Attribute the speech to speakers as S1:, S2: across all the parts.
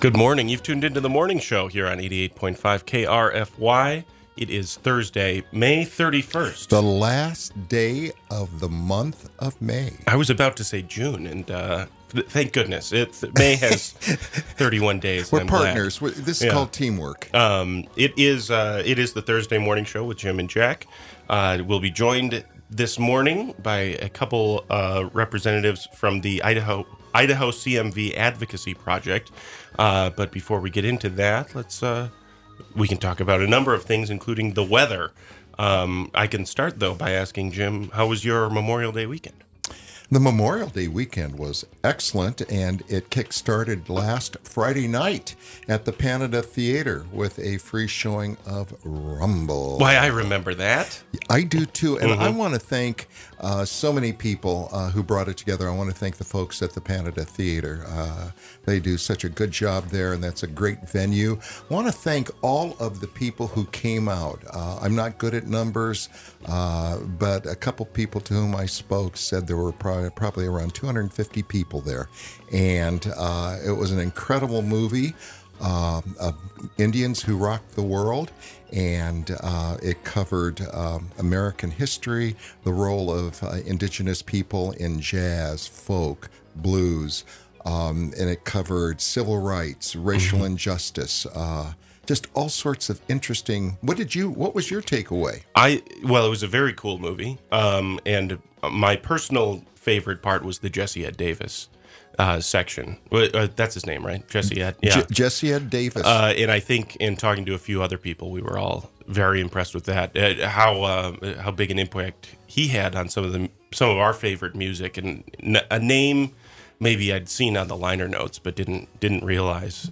S1: Good morning. You've tuned into the morning show here on 88.5 KRFY. It is Thursday, May 31st.
S2: The last day of the month of May.
S1: I was about to say June, and thank goodness. May has 31 days.
S2: We're partners. This is called teamwork.
S1: It is the Thursday morning show with Jim and Jack. We'll be joined this morning by a couple representatives from the Idaho CMV Advocacy Project. But before we get into that, we can talk about a number of things, including the weather. I can start, though, by asking Jim, how was your Memorial Day weekend?
S2: The Memorial Day weekend was excellent, and it kick-started last Friday night at the Panada Theater with a free showing of Rumble.
S1: Why, I remember that.
S2: I do, too, and I want to thank so many people who brought it together. I want to thank the folks at the Panada Theater. They do such a good job there, and that's a great venue. I want to thank all of the people who came out. I'm not good at numbers, but a couple people to whom I spoke said there were probably around 250 people there. And it was an incredible movie of Indians who rocked the world. And it covered American history, the role of indigenous people in jazz, folk, blues, and it covered civil rights, racial injustice, just all sorts of interesting. What was your takeaway?
S1: Well, it was a very cool movie, and my personal favorite part was the Jesse Ed Davis section. That's his name, right? Jesse Ed. Yeah,
S2: Jesse Ed Davis.
S1: And I think in talking to a few other people, we were all very impressed with that. How big an impact he had on some of our favorite music, and a name maybe I'd seen on the liner notes, but didn't realize.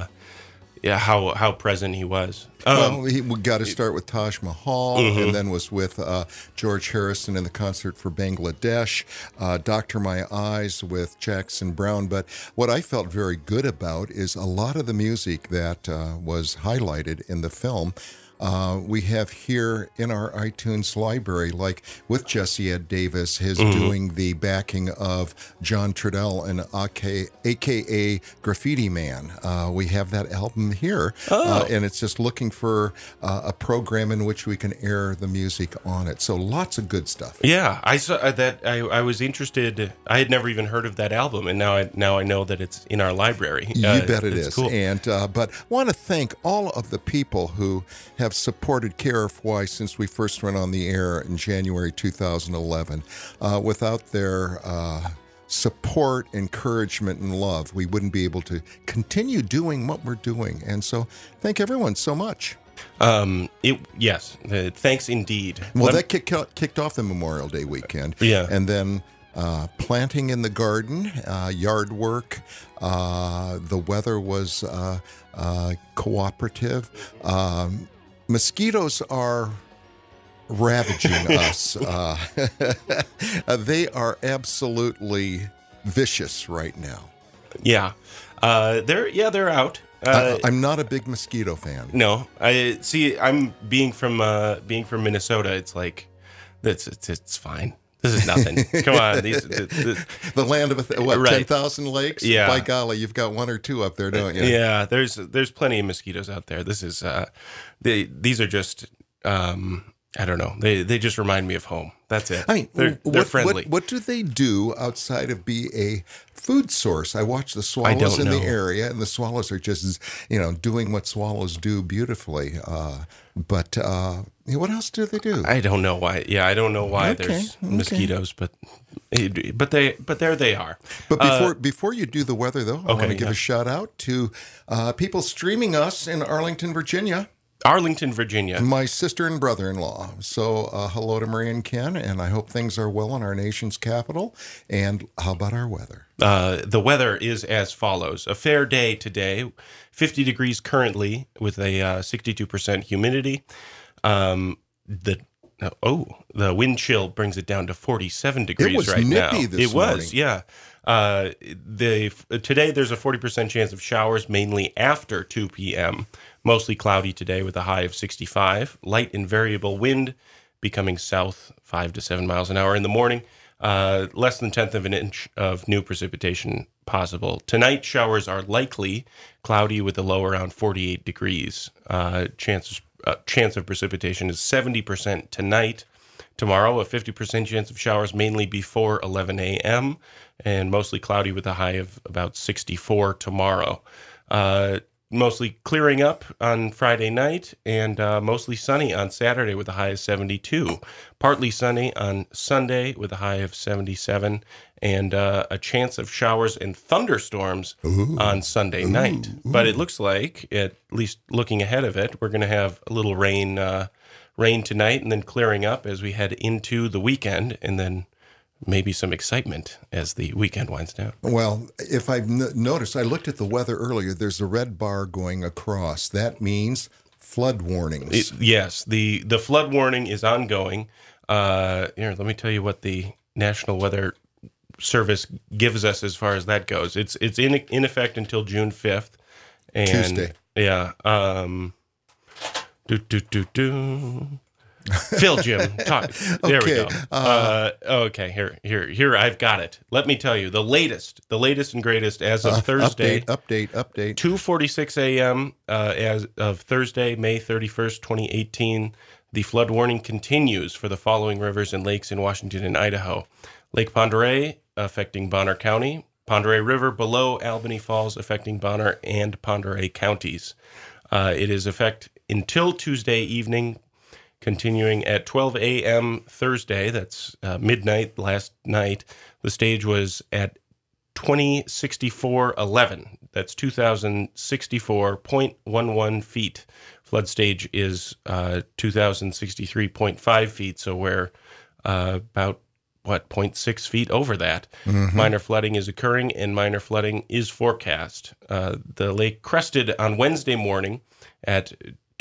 S1: How present he was.
S2: We got to start with Taj Mahal, and then was with George Harrison in the concert for Bangladesh, Dr. My Eyes with Jackson Browne. But what I felt very good about is a lot of the music that was highlighted in the film. We have here in our iTunes library, like with Jesse Ed Davis, his doing the backing of John Trudell and AKA Graffiti Man. We have that album here, and it's just looking for a program in which we can air the music on it. So lots of good stuff.
S1: Yeah, I saw that. I was interested. I had never even heard of that album, and now I know that it's in our library.
S2: You bet it is.
S1: Cool.
S2: And but want to thank all of the people who have supported KRFY since we first went on the air in January 2011. Without their support, encouragement, and love, we wouldn't be able to continue doing what we're doing. And so thank everyone so much.
S1: Thanks indeed.
S2: Well, that kicked off the Memorial Day weekend.
S1: Yeah.
S2: And then planting in the garden, yard work. The weather was cooperative. Mosquitoes are ravaging us. They are absolutely vicious right now.
S1: Yeah, they're out.
S2: I'm not a big mosquito fan.
S1: No, I see. I'm being from Minnesota. It's like it's fine. This is nothing. Come on,
S2: the land of 10,000 lakes.
S1: Yeah,
S2: by golly, you've got one or two up there, don't you?
S1: Yeah, there's plenty of mosquitoes out there. This is these are just I don't know. They just remind me of home. That's it. I mean, they're friendly.
S2: What do they do outside of be a food source? I watch the swallows in the area, and the swallows are just doing what swallows do beautifully. But what else do they do?
S1: I don't know why. Yeah, I don't know why there's mosquitoes, but there they are.
S2: But before you do the weather, though, I want to give a shout out to people streaming us in Arlington, Virginia.
S1: Arlington, Virginia.
S2: My sister and brother-in-law. So hello to Marie and Ken, and I hope things are well in our nation's capital. And how about our weather?
S1: The weather is as follows. A fair day today, 50 degrees currently with a 62% humidity. The wind chill brings it down to 47 degrees right now.
S2: It was nippy this morning.
S1: It was, yeah. Today there's a 40% chance of showers, mainly after 2 p.m., mostly cloudy today with a high of 65. Light and variable wind becoming south 5 to 7 miles an hour in the morning. less than 1/10 of an inch of new precipitation possible. Tonight, showers are likely, cloudy with a low around 48 degrees. Chance of precipitation is 70% tonight. Tomorrow, a 50% chance of showers mainly before 11 a.m., and mostly cloudy with a high of about 64 tomorrow. Mostly clearing up on Friday night, and mostly sunny on Saturday with a high of 72. Partly sunny on Sunday with a high of 77, and a chance of showers and thunderstorms on Sunday night. But it looks like, at least looking ahead of it, we're going to have a little rain tonight, and then clearing up as we head into the weekend, and then maybe some excitement as the weekend winds down.
S2: Well, if I've noticed, I looked at the weather earlier. There's a red bar going across. That means flood warnings.
S1: Yes, the flood warning is ongoing. Here, let me tell you what the National Weather Service gives us as far as that goes. It's in effect until June 5th. And,
S2: Tuesday.
S1: Yeah. Phil, Jim, talk. There we go. Okay, here, I've got it. Let me tell you, the latest and greatest as of Thursday.
S2: Update.
S1: 2:46 a.m. As of Thursday, May 31st, 2018. The flood warning continues for the following rivers and lakes in Washington and Idaho. Lake Pend Oreille, affecting Bonner County. Pend Oreille River below Albany Falls, affecting Bonner and Pend Oreille counties. It is effect until Tuesday evening, continuing at 12 a.m. Thursday. That's midnight last night. The stage was at 2064.11. That's 2,064.11 feet. Flood stage is 2,063.5 feet, so we're about 0.6 feet over that. Mm-hmm. Minor flooding is occurring, and minor flooding is forecast. The lake crested on Wednesday morning at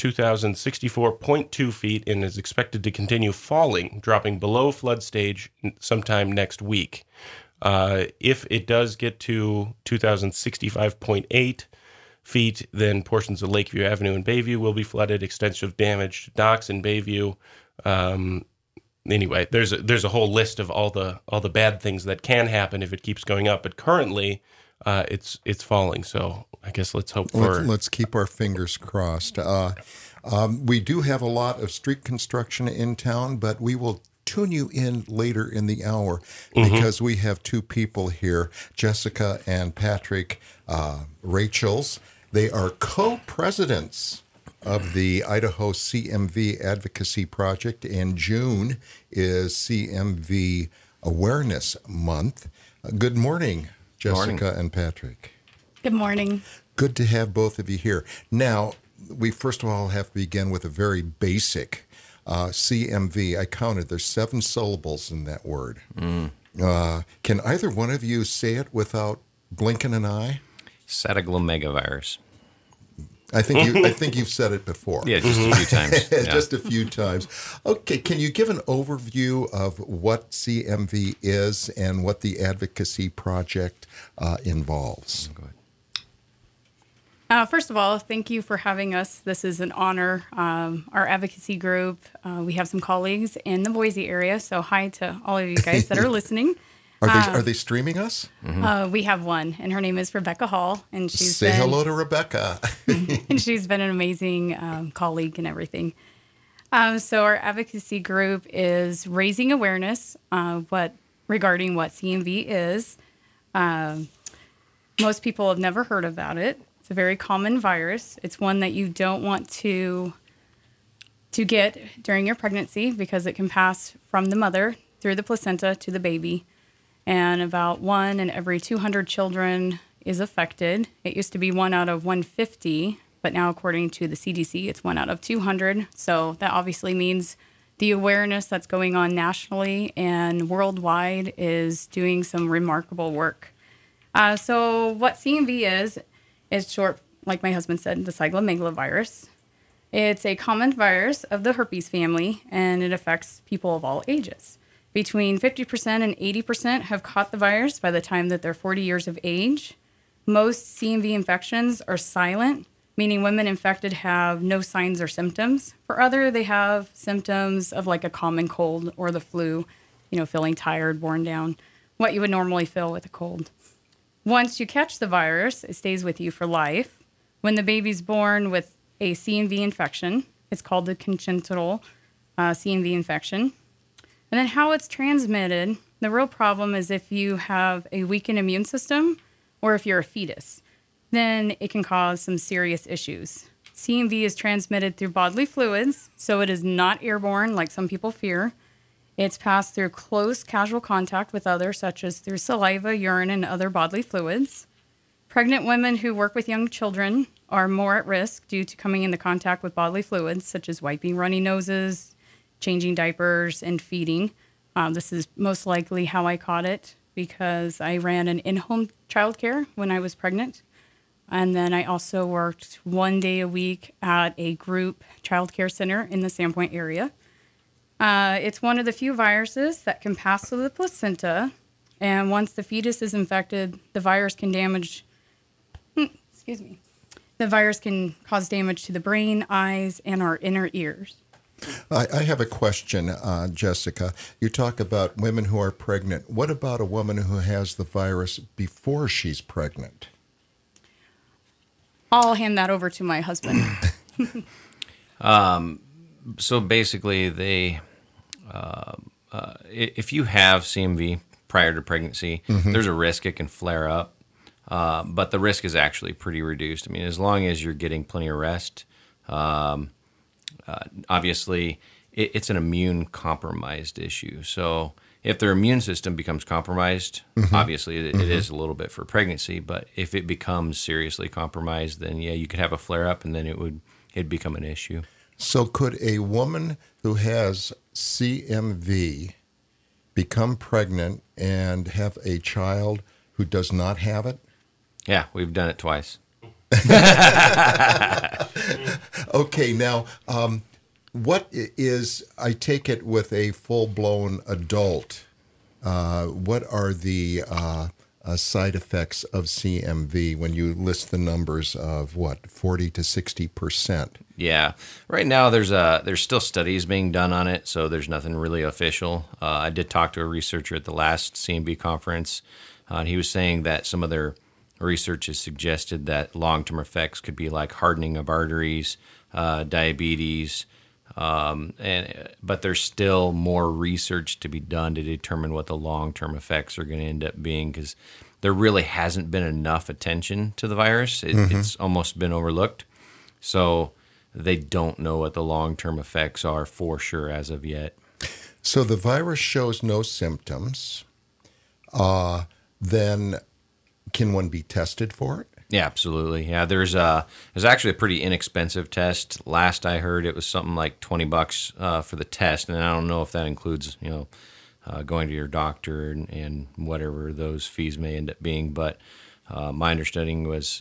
S1: 2,064.2 feet and is expected to continue falling, dropping below flood stage sometime next week. If it does get to 2,065.8 feet, then portions of Lakeview Avenue and Bayview will be flooded, extensive damage to docks in Bayview. Anyway, there's a whole list of all the bad things that can happen if it keeps going up, but currently it's falling. So I guess let's hope for...
S2: Let's keep our fingers crossed. We do have a lot of street construction in town, but we will tune you in later in the hour because we have two people here, Jessica and Patrick Rachels. They are co-presidents of the Idaho CMV Advocacy Project, and June is CMV Awareness Month. Good morning, Jessica and Patrick.
S3: Good morning.
S2: Good to have both of you here. Now, we first of all have to begin with a very basic CMV. I counted. There's 7 syllables in that word. Can either one of you say it without blinking an eye?
S4: Cytomegalovirus.
S2: I think you've said it before.
S4: Yeah, just a few times. Yeah.
S2: Just a few times. Okay, can you give an overview of what CMV is and what the advocacy project involves?
S4: Go ahead.
S3: First of all, thank you for having us. This is an honor. Our advocacy group, we have some colleagues in the Boise area, so hi to all of you guys that are listening.
S2: Are they streaming us?
S3: We have one, and her name is Rebecca Hall, and
S2: Say hello to Rebecca.
S3: And she's been an amazing colleague and everything. So our advocacy group is raising awareness regarding what CMV is. Most people have never heard about it. It's a very common virus. It's one that you don't want to get during your pregnancy because it can pass from the mother through the placenta to the baby. And about 1 in every 200 children is affected. It used to be 1 out of 150, but now according to the CDC, it's 1 out of 200. So that obviously means the awareness that's going on nationally and worldwide is doing some remarkable work. So what CMV is short, like my husband said, the cytomegalovirus. It's a common virus of the herpes family, and it affects people of all ages. Between 50% and 80% have caught the virus by the time that they're 40 years of age. Most CMV infections are silent, meaning women infected have no signs or symptoms. For other, they have symptoms of like a common cold or the flu, feeling tired, worn down, what you would normally feel with a cold. Once you catch the virus, it stays with you for life. When the baby's born with a CMV infection, it's called the congenital CMV infection. And then how it's transmitted, the real problem is if you have a weakened immune system or if you're a fetus, then it can cause some serious issues. CMV is transmitted through bodily fluids, so it is not airborne like some people fear. It's passed through close casual contact with others, such as through saliva, urine, and other bodily fluids. Pregnant women who work with young children are more at risk due to coming into contact with bodily fluids, such as wiping runny noses, changing diapers, and feeding. This is most likely how I caught it because I ran an in-home childcare when I was pregnant. And then I also worked 1 day a week at a group childcare center in the Sandpoint area. It's one of the few viruses that can pass through the placenta. And once the fetus is infected, the virus can damage, the virus can cause damage to the brain, eyes, and our inner ears.
S2: I have a question, Jessica. You talk about women who are pregnant. What about a woman who has the virus before she's pregnant?
S3: I'll hand that over to my husband.
S4: So basically, if you have CMV prior to pregnancy, there's a risk it can flare up, but the risk is actually pretty reduced. I mean, as long as you're getting plenty of rest, obviously it's an immune compromised issue. So if their immune system becomes compromised, obviously it is a little bit for pregnancy, but if it becomes seriously compromised, then yeah, you could have a flare up and then it'd become an issue.
S2: So could a woman who has CMV become pregnant and have a child who does not have it?
S4: Yeah, we've done it twice.
S2: Okay, now, what is, I take it with a full-blown adult, what are the side effects of CMV when you list the numbers of, 40 to 60%?
S4: Yeah. Right now, there's still studies being done on it, so there's nothing really official. I did talk to a researcher at the last CMV conference, and he was saying that some of their research has suggested that long-term effects could be like hardening of arteries, diabetes, but there's still more research to be done to determine what the long-term effects are going to end up being, because there really hasn't been enough attention to the virus. It's almost been overlooked. So they don't know what the long-term effects are for sure as of yet.
S2: So the virus shows no symptoms. Then can one be tested for it?
S4: Yeah, absolutely. Yeah, there's actually a pretty inexpensive test. Last I heard, it was something like $20 for the test, and I don't know if that includes going to your doctor and whatever those fees may end up being. But my understanding was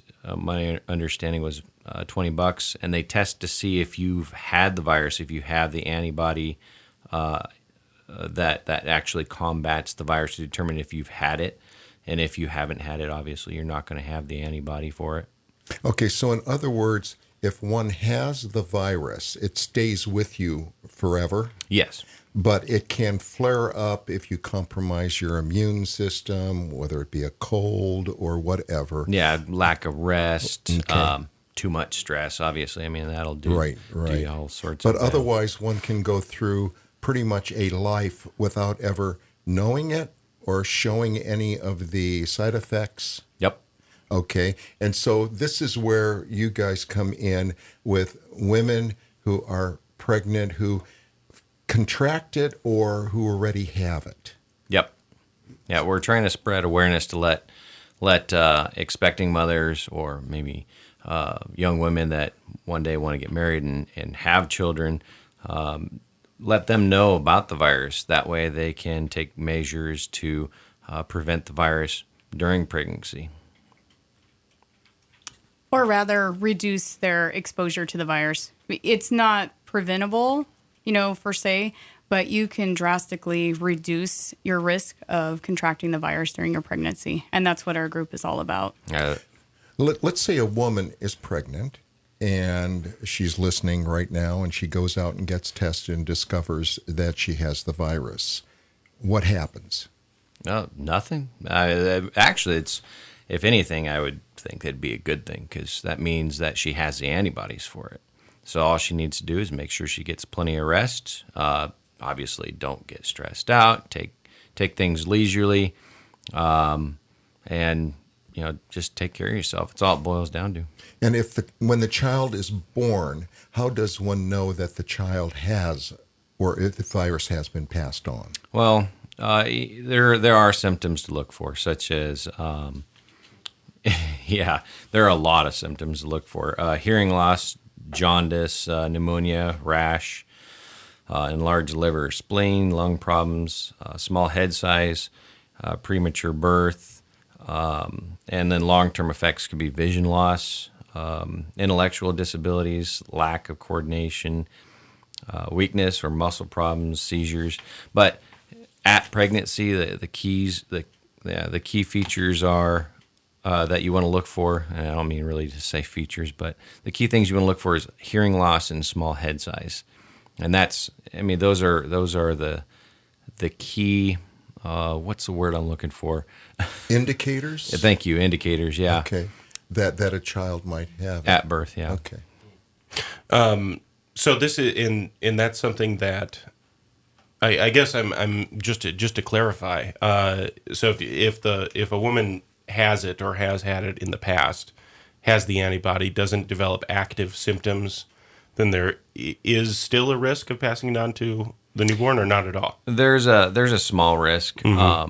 S4: $20, and they test to see if you've had the virus, if you have the antibody that actually combats the virus, to determine if you've had it. And if you haven't had it, obviously, you're not going to have the antibody for it.
S2: Okay, so in other words, if one has the virus, it stays with you forever?
S4: Yes.
S2: But it can flare up if you compromise your immune system, whether it be a cold or whatever.
S4: Yeah, lack of rest,
S2: Okay.
S4: Too much stress, obviously. I mean, that'll do,
S2: Right.
S4: do all sorts
S2: But
S4: of things.
S2: otherwise, one can go through pretty much a life without ever knowing it or showing any of the side effects?
S4: Yep.
S2: Okay. And so this is where you guys come in with women who are pregnant, who contract it or who already have it.
S4: Yep. Yeah, we're trying to spread awareness to let expecting mothers or maybe young women that one day want to get married and have children, let them know about the virus. That way they can take measures to prevent the virus during pregnancy.
S3: Or rather, reduce their exposure to the virus. It's not preventable, per se, but you can drastically reduce your risk of contracting the virus during your pregnancy. And that's what our group is all about.
S2: Let's say a woman is pregnant and she's listening right now and she goes out and gets tested and discovers that she has the virus. what happens?
S4: No, nothing. Actually, it's, if anything, I would think that'd be a good thing, because that means that she has the antibodies for it. So all she needs to do is make sure she gets plenty of rest. Obviously, don't get stressed out. Take things leisurely, and just take care of yourself. It's all it boils down to.
S2: And when the child is born, how does one know that the child has, or if the virus has been passed on?
S4: Well, there are symptoms to look for, such as there are a lot of symptoms to look for: hearing loss, jaundice, pneumonia, rash, enlarged liver, spleen, lung problems, small head size, premature birth, and then long-term effects could be vision loss, intellectual disabilities, lack of coordination, weakness or muscle problems, seizures. But at pregnancy, the key features are that you want to look for. And I don't mean really to say features, but the key things you want to look for is hearing loss and small head size, and those are the key. What's the word I'm looking for?
S2: Indicators.
S4: Thank you, indicators. Yeah.
S2: Okay. That a child might have
S4: at birth. Yeah.
S2: Okay.
S1: So this is and that's something that I guess I'm just to clarify. So if a woman has it or has had it in the past, has the antibody, doesn't develop active symptoms, then there is still a risk of passing it on to the newborn, or not at all?
S4: There's a small risk.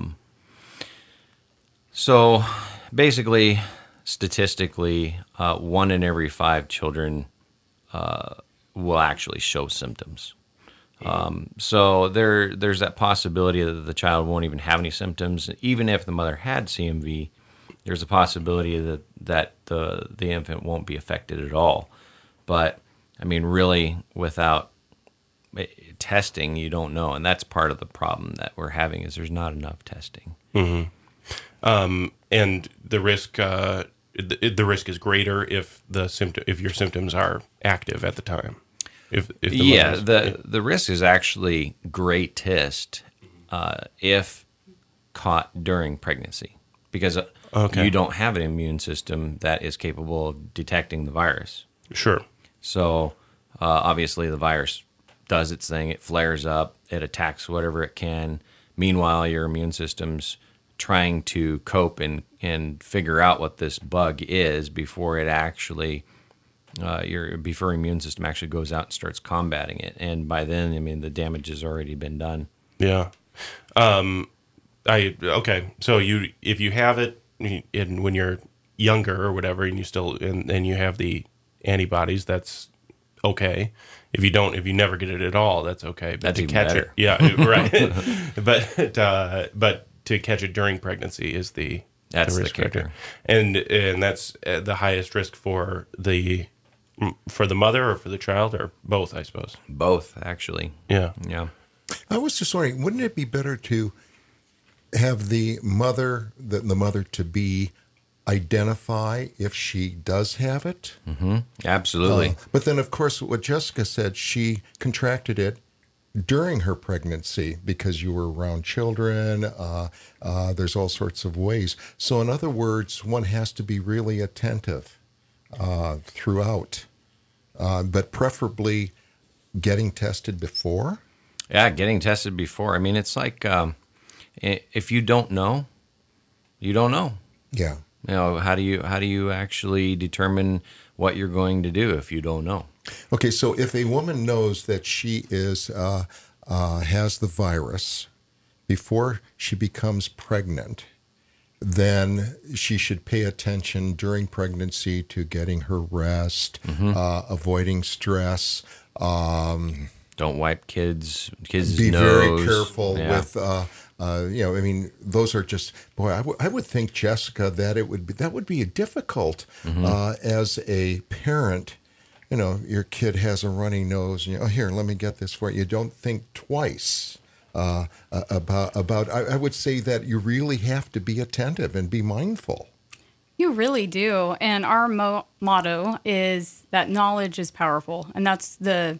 S4: So basically, statistically, 1 in every 5 children will actually show symptoms. So there's that possibility that the child won't even have any symptoms. Even if the mother had CMV, there's a possibility that the infant won't be affected at all. But really, without testing, you don't know, and that's part of the problem that we're having, is there's not enough testing.
S1: Mm-hmm. And the risk is greater if your symptoms are active at the time. The risk is actually greatest if caught during pregnancy, because you don't have an immune system that is capable of detecting the virus. Sure.
S4: So obviously the virus does its thing. It flares up. It attacks whatever it can. Meanwhile, your immune system's trying to cope and figure out what this bug is before it actually before immune system actually goes out and starts combating it. And by then, the damage has already been done.
S1: Yeah. So if you have it when you're younger or whatever, and you still and you have the antibodies, that's okay. If you never get it at all, that's okay. But
S4: that's
S1: to
S4: even
S1: catch
S4: better.
S1: it, yeah, but to catch it during pregnancy is the risk factor, and that's the highest risk for the mother or for the child, or both, I suppose.
S4: Both, actually.
S1: Yeah.
S2: I was just wondering, wouldn't it be better to have the mother to be identify if she does have it?
S4: Mm-hmm. Absolutely.
S2: But then, of course, what Jessica said, she contracted it during her pregnancy because you were around children. There's all sorts of ways. So in other words, one has to be really attentive throughout, but preferably getting tested before.
S4: Yeah, getting tested before. It's like if you don't know, you don't know.
S2: Yeah.
S4: How do you actually determine what you're going to do if you don't know?
S2: Okay, so if a woman knows that she has the virus before she becomes pregnant, then she should pay attention during pregnancy to getting her rest, avoiding stress.
S4: Don't wipe kids' nose.
S2: Be very careful with, those are just, boy, I would think, Jessica, that would be difficult as a parent. Your kid has a runny nose, and here, let me get this for you. You don't think twice about. I would say that you really have to be attentive and be mindful.
S3: You really do, and our motto is that knowledge is powerful, and that's the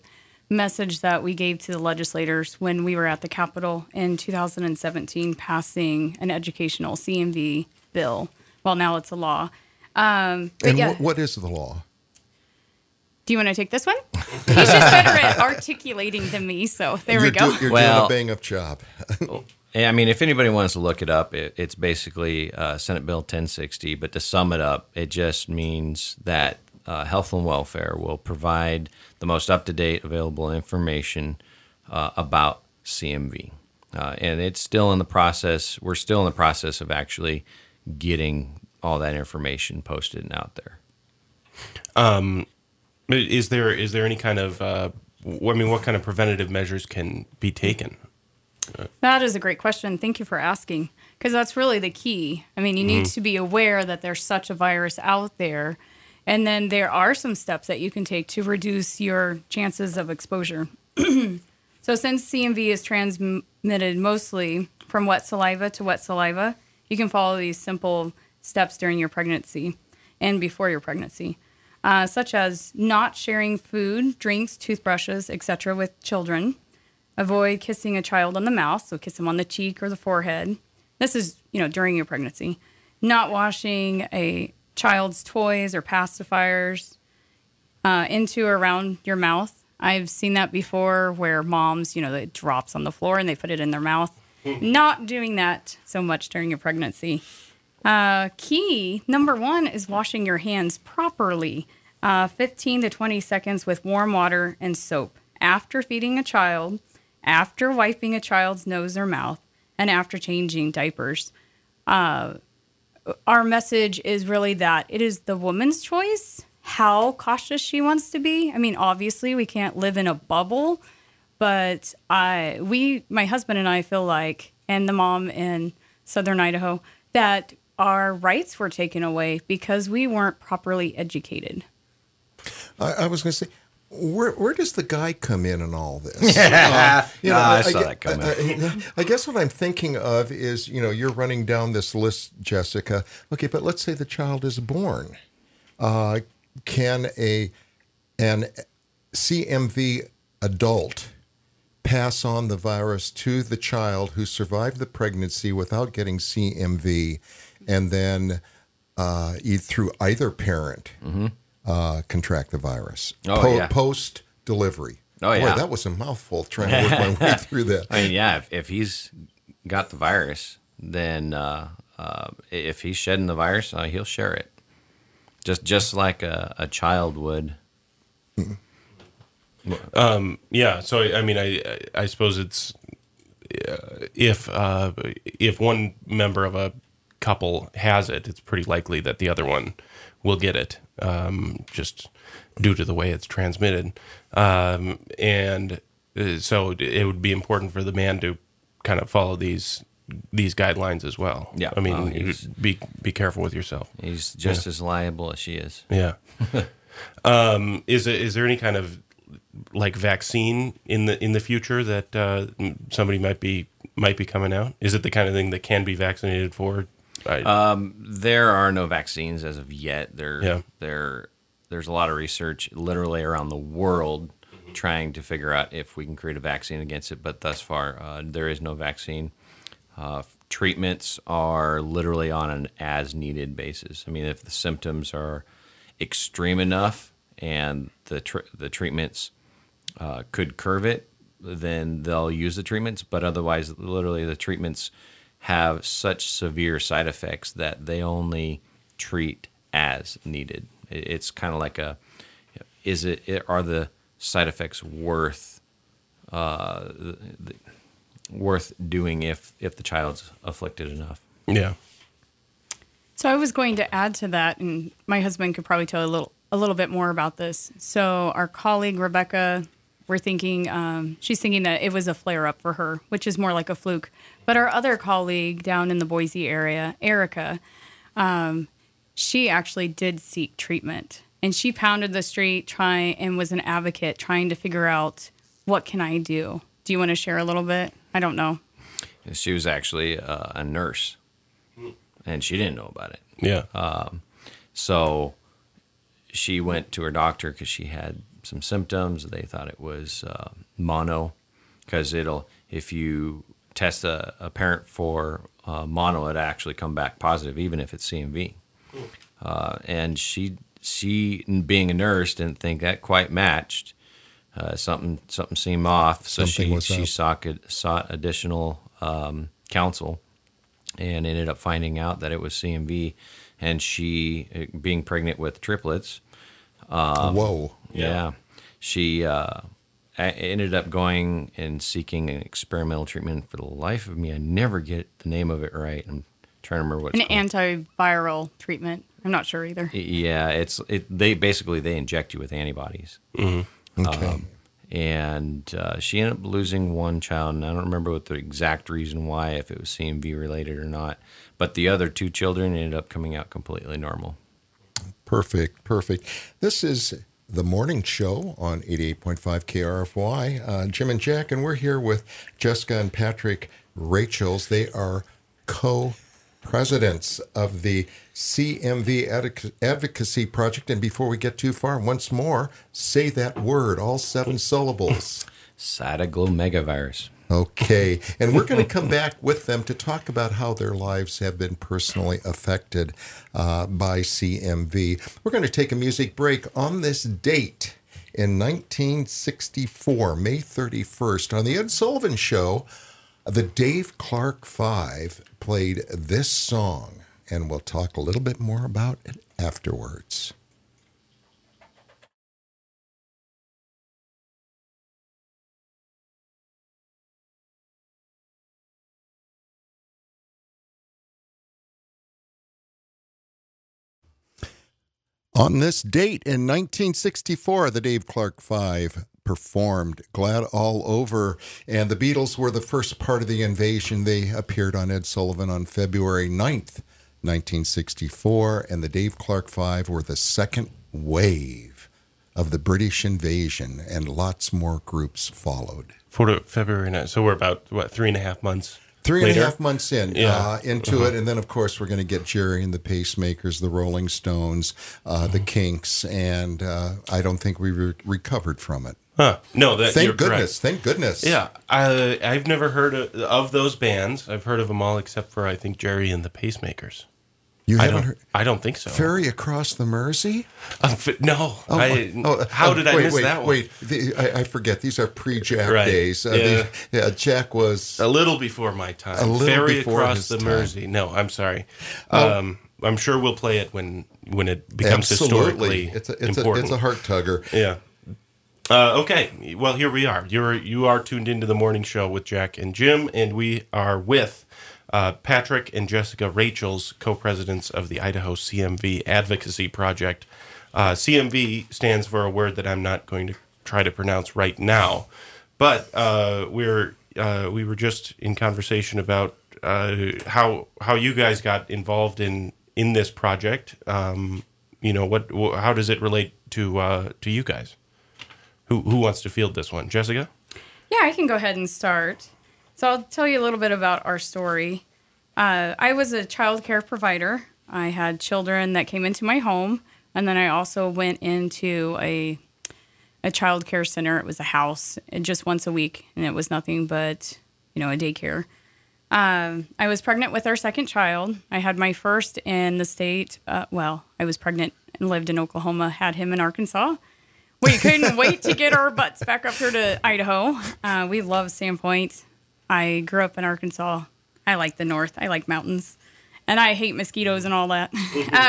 S3: message that we gave to the legislators when we were at the Capitol in 2017 passing an educational CMV bill. Well, now it's a law.
S2: What is the law?
S3: Do you want to take this one? He's just better at articulating than me, so there we go.
S2: You're doing a bang-up job.
S4: I mean, if anybody wants to look it up, it's basically Senate Bill 1060. But to sum it up, it just means that Health and Welfare will provide the most up-to-date available information about CMV. And it's still in the process. We're still in the process of actually getting all that information posted and out there.
S1: Is there any kind of what kind of preventative measures can be taken?
S3: That is a great question. Thank you for asking, because that's really the key. I mean, you need to be aware that there's such a virus out there, and then there are some steps that you can take to reduce your chances of exposure. So since CMV is transmitted mostly from wet saliva to wet saliva, you can follow these simple steps during your pregnancy and before your pregnancy, such as not sharing food, drinks, toothbrushes, etc. with children. Avoid kissing a child on the mouth, so kiss them on the cheek or the forehead. This is, during your pregnancy. Not washing a child's toys or pacifiers into or around your mouth. I've seen that before where moms, it drops on the floor and they put it in their mouth. Not doing that so much during your pregnancy. Key number 1 is washing your hands properly. 15 to 20 seconds with warm water and soap. After feeding a child, after wiping a child's nose or mouth, and after changing diapers. Our message is really that it is the woman's choice how cautious she wants to be. I mean, obviously, we can't live in a bubble, but my husband and I feel like, and the mom in Southern Idaho, that our rights were taken away because we weren't properly educated.
S2: I was going to say, where does the guy come in all this?
S4: I saw that coming.
S2: I guess what I'm thinking of is, you're running down this list, Jessica. Okay, but let's say the child is born. Can an CMV adult pass on the virus to the child who survived the pregnancy without getting CMV, and then through either parent? Mm-hmm. Contract the virus post delivery.
S4: Oh, yeah.
S2: Boy, that was a mouthful trying to work my way through that.
S4: I mean, yeah, if he's got the virus, then if he's shedding the virus, he'll share it, just like a child would.
S1: Yeah. So I mean, I suppose it's if one member of a couple has it, it's pretty likely that the other one will get it, just due to the way it's transmitted. And so it would be important for the man to kind of follow these guidelines as well.
S4: Yeah.
S1: I mean, be careful with yourself.
S4: He's just as liable as she is.
S1: Yeah. Is there any kind of like vaccine in the future that somebody might be coming out? Is it the kind of thing that can be vaccinated for?
S4: There are no vaccines as of yet. There's a lot of research literally around the world trying to figure out if we can create a vaccine against it, but thus far there is no vaccine. Treatments are literally on an as-needed basis. I mean, if the symptoms are extreme enough and the treatments could curb it, then they'll use the treatments, but otherwise, literally the treatments have such severe side effects that they only treat as needed. It's kind of like are the side effects worth doing if the child's afflicted enough?
S1: Yeah.
S3: So I was going to add to that, and my husband could probably tell a little bit more about this. So our colleague Rebecca, she's thinking that it was a flare-up for her, which is more like a fluke. But our other colleague down in the Boise area, Erica, she actually did seek treatment. And she pounded the street and was an advocate trying to figure out, what can I do? Do you want to share a little bit? I don't know.
S4: She was actually a nurse, and she didn't know about it.
S1: Yeah.
S4: So she went to her doctor because she had some symptoms. They thought it was mono, because if you test a parent for mono, it actually come back positive, even if it's CMV. And she, being a nurse, didn't think that quite matched. Something seemed off, so she sought additional counsel, and ended up finding out that it was CMV, and she, being pregnant with triplets.
S2: Whoa!
S4: Yeah, she ended up going and seeking an experimental treatment. For the life of me, I never get the name of it right. I'm trying to remember what it's called.
S3: An antiviral treatment. I'm not sure either.
S4: Yeah, they inject you with antibodies.
S2: Mm-hmm. Okay.
S4: And she ended up losing one child, and I don't remember what the exact reason why, if it was CMV related or not. But the other two children ended up coming out completely normal.
S2: Perfect. This is the morning show on 88.5 KRFY. Jim and Jack, and we're here with Jessica and Patrick Rachels. They are co-presidents of the CMV Advocacy Project. And before we get too far, once more, say that word, all 7 syllables.
S4: Cytomegalovirus.
S2: Okay, and we're going to come back with them to talk about how their lives have been personally affected by CMV. We're going to take a music break on this date in 1964, May 31st. On the Ed Sullivan Show, the Dave Clark Five played this song, and we'll talk a little bit more about it afterwards. On this date in 1964, the Dave Clark Five performed Glad All Over, and the Beatles were the first part of the invasion. They appeared on Ed Sullivan on February 9th, 1964, and the Dave Clark Five were the second wave of the British invasion, and lots more groups followed.
S1: For February 9th, so we're about, 3.5 months?
S2: 3.5 months into it, and then of course we're going to get Jerry and the Pacemakers, the Rolling Stones, the Kinks, and I don't think we recovered from it.
S1: Huh? No,
S2: thank goodness. Correct. Thank goodness.
S1: Yeah, I've never heard of those bands. I've heard of them all except for I think Jerry and the Pacemakers.
S2: You haven't heard?
S1: I don't think so.
S2: Ferry Across the Mersey?
S1: No. How did I miss that one?
S2: Wait, I forget. These are pre-Jack days. Jack was
S1: a little before my time. Ferry Across the Mersey. No, I'm sorry. I'm sure we'll play it when it becomes historically important.
S2: It's a heart tugger.
S1: Yeah. Okay. Well, here we are. You are tuned into the morning show with Jack and Jim, and we are with Patrick and Jessica Rachels, co-presidents of the Idaho CMV Advocacy Project. CMV stands for a word that I'm not going to try to pronounce right now, but we were just in conversation about how you guys got involved in this project. How does it relate to you guys? Who wants to field this one? Jessica?
S3: Yeah, I can go ahead and start. So I'll tell you a little bit about our story. I was a child care provider. I had children that came into my home, and then I also went into a child care center. It was a house, just once a week, and it was nothing but, a daycare. I was pregnant with our second child. I had my first in the state. I was pregnant and lived in Oklahoma, had him in Arkansas. We couldn't wait to get our butts back up here to Idaho. We love Sandpoint. I grew up in Arkansas. I like the north. I like mountains. And I hate mosquitoes and all that.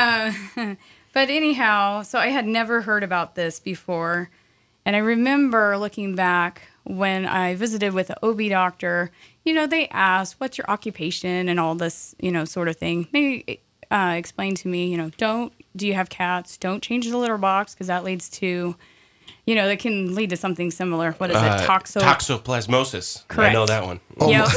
S3: But anyhow, so I had never heard about this before. And I remember looking back when I visited with the OB doctor, they asked, what's your occupation and all this, sort of thing. They explained to me, do you have cats? Don't change the litter box because that leads to... that can lead to something similar. What is it?
S1: Toxoplasmosis.
S3: Correct.
S1: I know that one.
S3: Oh yep.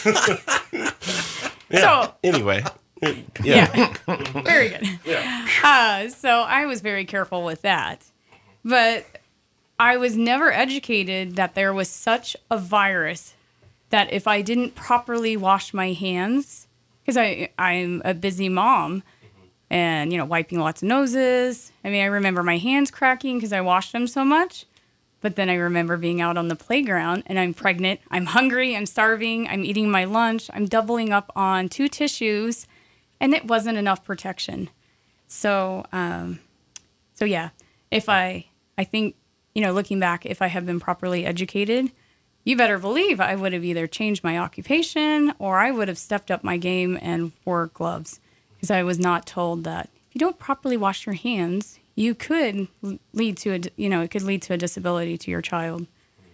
S1: So anyway.
S3: Yeah. Very good. Yeah. So I was very careful with that. But I was never educated that there was such a virus that if I didn't properly wash my hands, because I'm a busy mom, and, wiping lots of noses. I mean, I remember my hands cracking because I washed them so much. But then I remember being out on the playground and I'm pregnant, I'm hungry, I'm starving, I'm eating my lunch, I'm doubling up on 2 tissues, and it wasn't enough protection. So yeah, if I think, looking back, if I had been properly educated, you better believe I would have either changed my occupation or I would have stepped up my game and wore gloves, because I was not told that if you don't properly wash your hands, you could lead to it could lead to a disability to your child.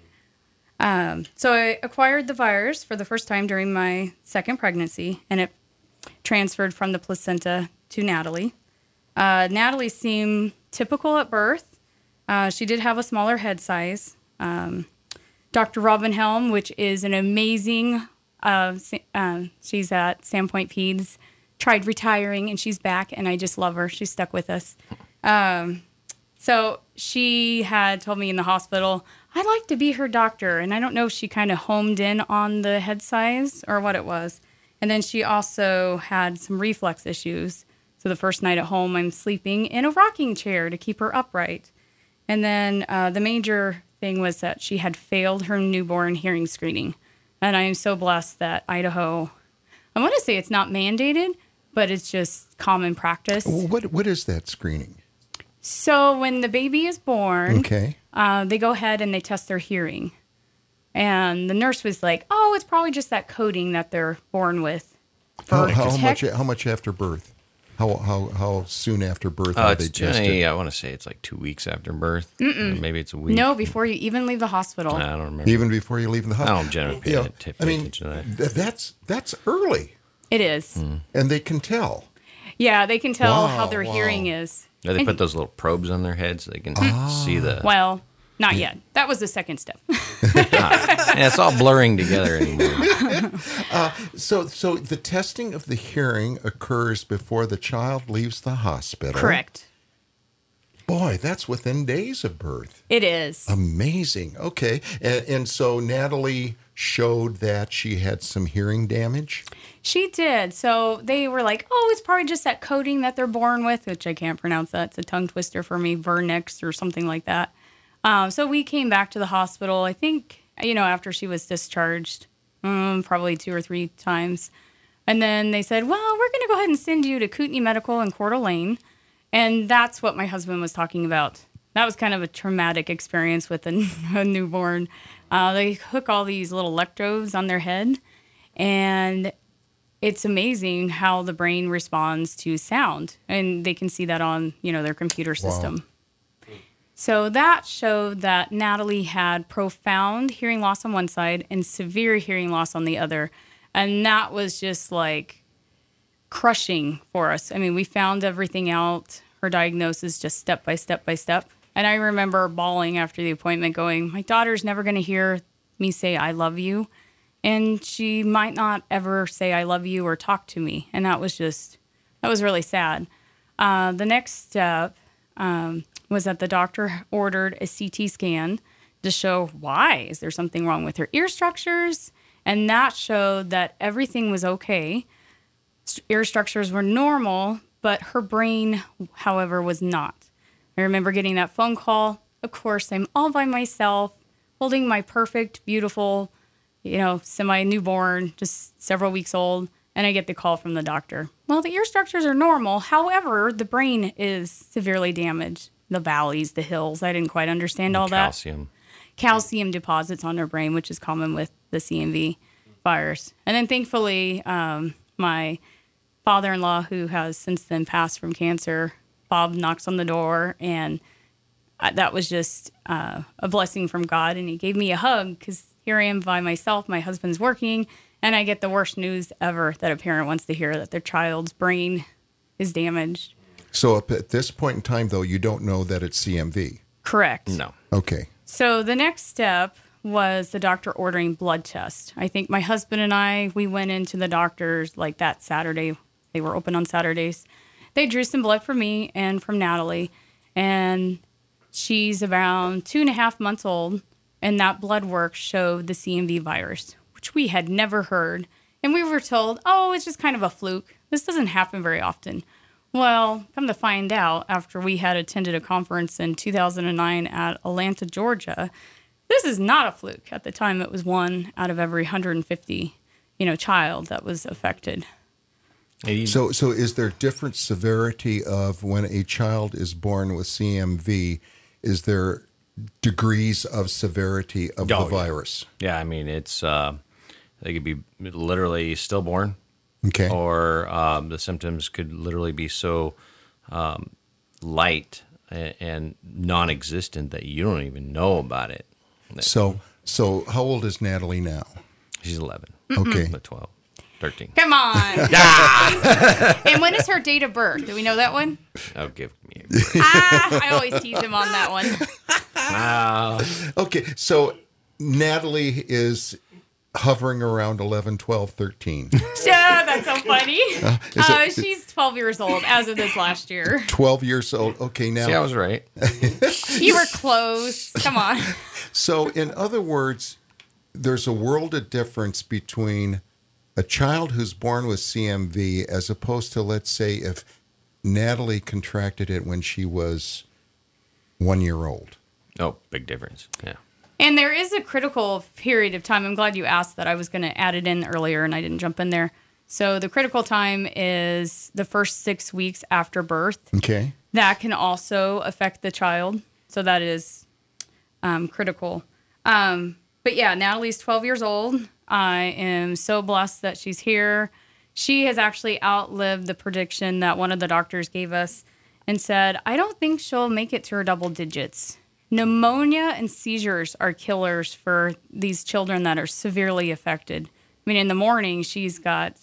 S3: So I acquired the virus for the first time during my second pregnancy, and it transferred from the placenta to Natalie. Natalie seemed typical at birth. She did have a smaller head size. Dr. Robin Helm, which is an amazing, she's at Sandpoint Peds, tried retiring, and she's back, and I just love her. She's stuck with us. So she had told me in the hospital, I'd like to be her doctor. And I don't know if she kind of homed in on the head size or what it was. And then she also had some reflux issues. So the first night at home, I'm sleeping in a rocking chair to keep her upright. And then the major thing was that she had failed her newborn hearing screening. And I am so blessed that Idaho, I want to say it's not mandated, but it's just common practice.
S2: What is that screening?
S3: So when the baby is born,
S2: okay,
S3: they go ahead and they test their hearing. And the nurse was like, "Oh, it's probably just that coating that they're born with."
S2: How much after birth? How soon after birth are they tested?
S4: I want to say it's like 2 weeks after birth. Maybe it's a week.
S3: No, before you even leave the hospital.
S4: I don't remember.
S2: Even before you leave the hospital?
S4: I don't generally pay attention to that.
S2: That's early.
S3: It is.
S2: And they can tell.
S3: Yeah, they can tell how their hearing is.
S4: Yeah, they put those little probes on their heads so they can see the...
S3: Well, not yet. That was the second step.
S4: Yeah, it's all blurring together anymore.
S2: So the testing of the hearing occurs before the child leaves the hospital.
S3: Correct.
S2: Boy, that's within days of birth.
S3: It is.
S2: Amazing. Okay. And so Natalie showed that she had some hearing damage?
S3: She did. So they were like, oh, it's probably just that coating that they're born with, which I can't pronounce that. It's a tongue twister for me, Vernix or something like that. So we came back to the hospital, I think, after she was discharged, probably 2 or 3 times. And then they said, well, we're going to go ahead and send you to Kootenai Medical in Coeur d'Alene. And that's what my husband was talking about. That was kind of a traumatic experience with a newborn. They hook all these little electrodes on their head, and it's amazing how the brain responds to sound. And they can see that on, their computer system. Wow. So that showed that Natalie had profound hearing loss on one side and severe hearing loss on the other. And that was just like crushing for us. I mean, we found everything out, her diagnosis, just step by step by step. And I remember bawling after the appointment going, my daughter's never going to hear me say, I love you. And she might not ever say, I love you or talk to me. And that was really sad. The next step was that the doctor ordered a CT scan to show why. Is there something wrong with her ear structures? And that showed that everything was okay. Ear structures were normal, but her brain, however, was not. I remember getting that phone call. Of course, I'm all by myself, holding my perfect, beautiful, semi-newborn, just several weeks old, and I get the call from the doctor. Well, the ear structures are normal. However, the brain is severely damaged. The valleys, the hills. I didn't quite understand all that. Calcium deposits on her brain, which is common with the CMV virus. And then thankfully, my father-in-law, who has since then passed from cancer, Bob, knocks on the door, and that was just a blessing from God. And he gave me a hug because here I am by myself. My husband's working, and I get the worst news ever that a parent wants to hear, that their child's brain is damaged.
S2: So at this point in time, though, you don't know that it's CMV?
S3: Correct.
S4: No.
S2: Okay.
S3: So the next step was the doctor ordering blood tests. I think my husband and we went into the doctors like that Saturday. They were open on Saturdays. They drew some blood from me and from Natalie, and she's around 2.5 months old, and that blood work showed the CMV virus, which we had never heard. And we were told, oh, it's just kind of a fluke. This doesn't happen very often. Well, come to find out, after we had attended a conference in 2009 at Atlanta, Georgia, this is not a fluke. At the time, it was 1 out of every 150, child that was affected.
S2: So is there different severity of when a child is born with CMV? Is there degrees of severity of the virus?
S4: Yeah, I mean, it's they could be literally stillborn.
S2: Okay.
S4: Or the symptoms could literally be so light and non-existent that you don't even know about it.
S2: So how old is Natalie now?
S4: She's 11.
S2: Okay.
S4: 12. 13.
S3: Come on. And when is her date of birth? Do we know that one?
S4: Oh, give me
S3: I always tease him on that one.
S2: Okay, so Natalie is hovering around 11, 12, 13.
S3: Yeah, that's so funny. She's 12 years old as of this last year.
S2: 12 years old. Okay, now.
S4: See, I was right.
S3: You were close. Come on.
S2: So, in other words, there's a world of difference between a child who's born with CMV as opposed to, let's say, if Natalie contracted it when she was 1 year old.
S4: Oh, big difference. Yeah.
S3: And there is a critical period of time. I'm glad you asked that. I was going to add it in earlier and I didn't jump in there. So the critical time is the first 6 weeks after birth.
S2: Okay.
S3: That can also affect the child. So that is critical. But yeah, Natalie's 12 years old. I am so blessed that she's here. She has actually outlived the prediction that one of the doctors gave us and said, I don't think she'll make it to her double digits. Pneumonia and seizures are killers for these children that are severely affected. I mean, in the morning, she's got,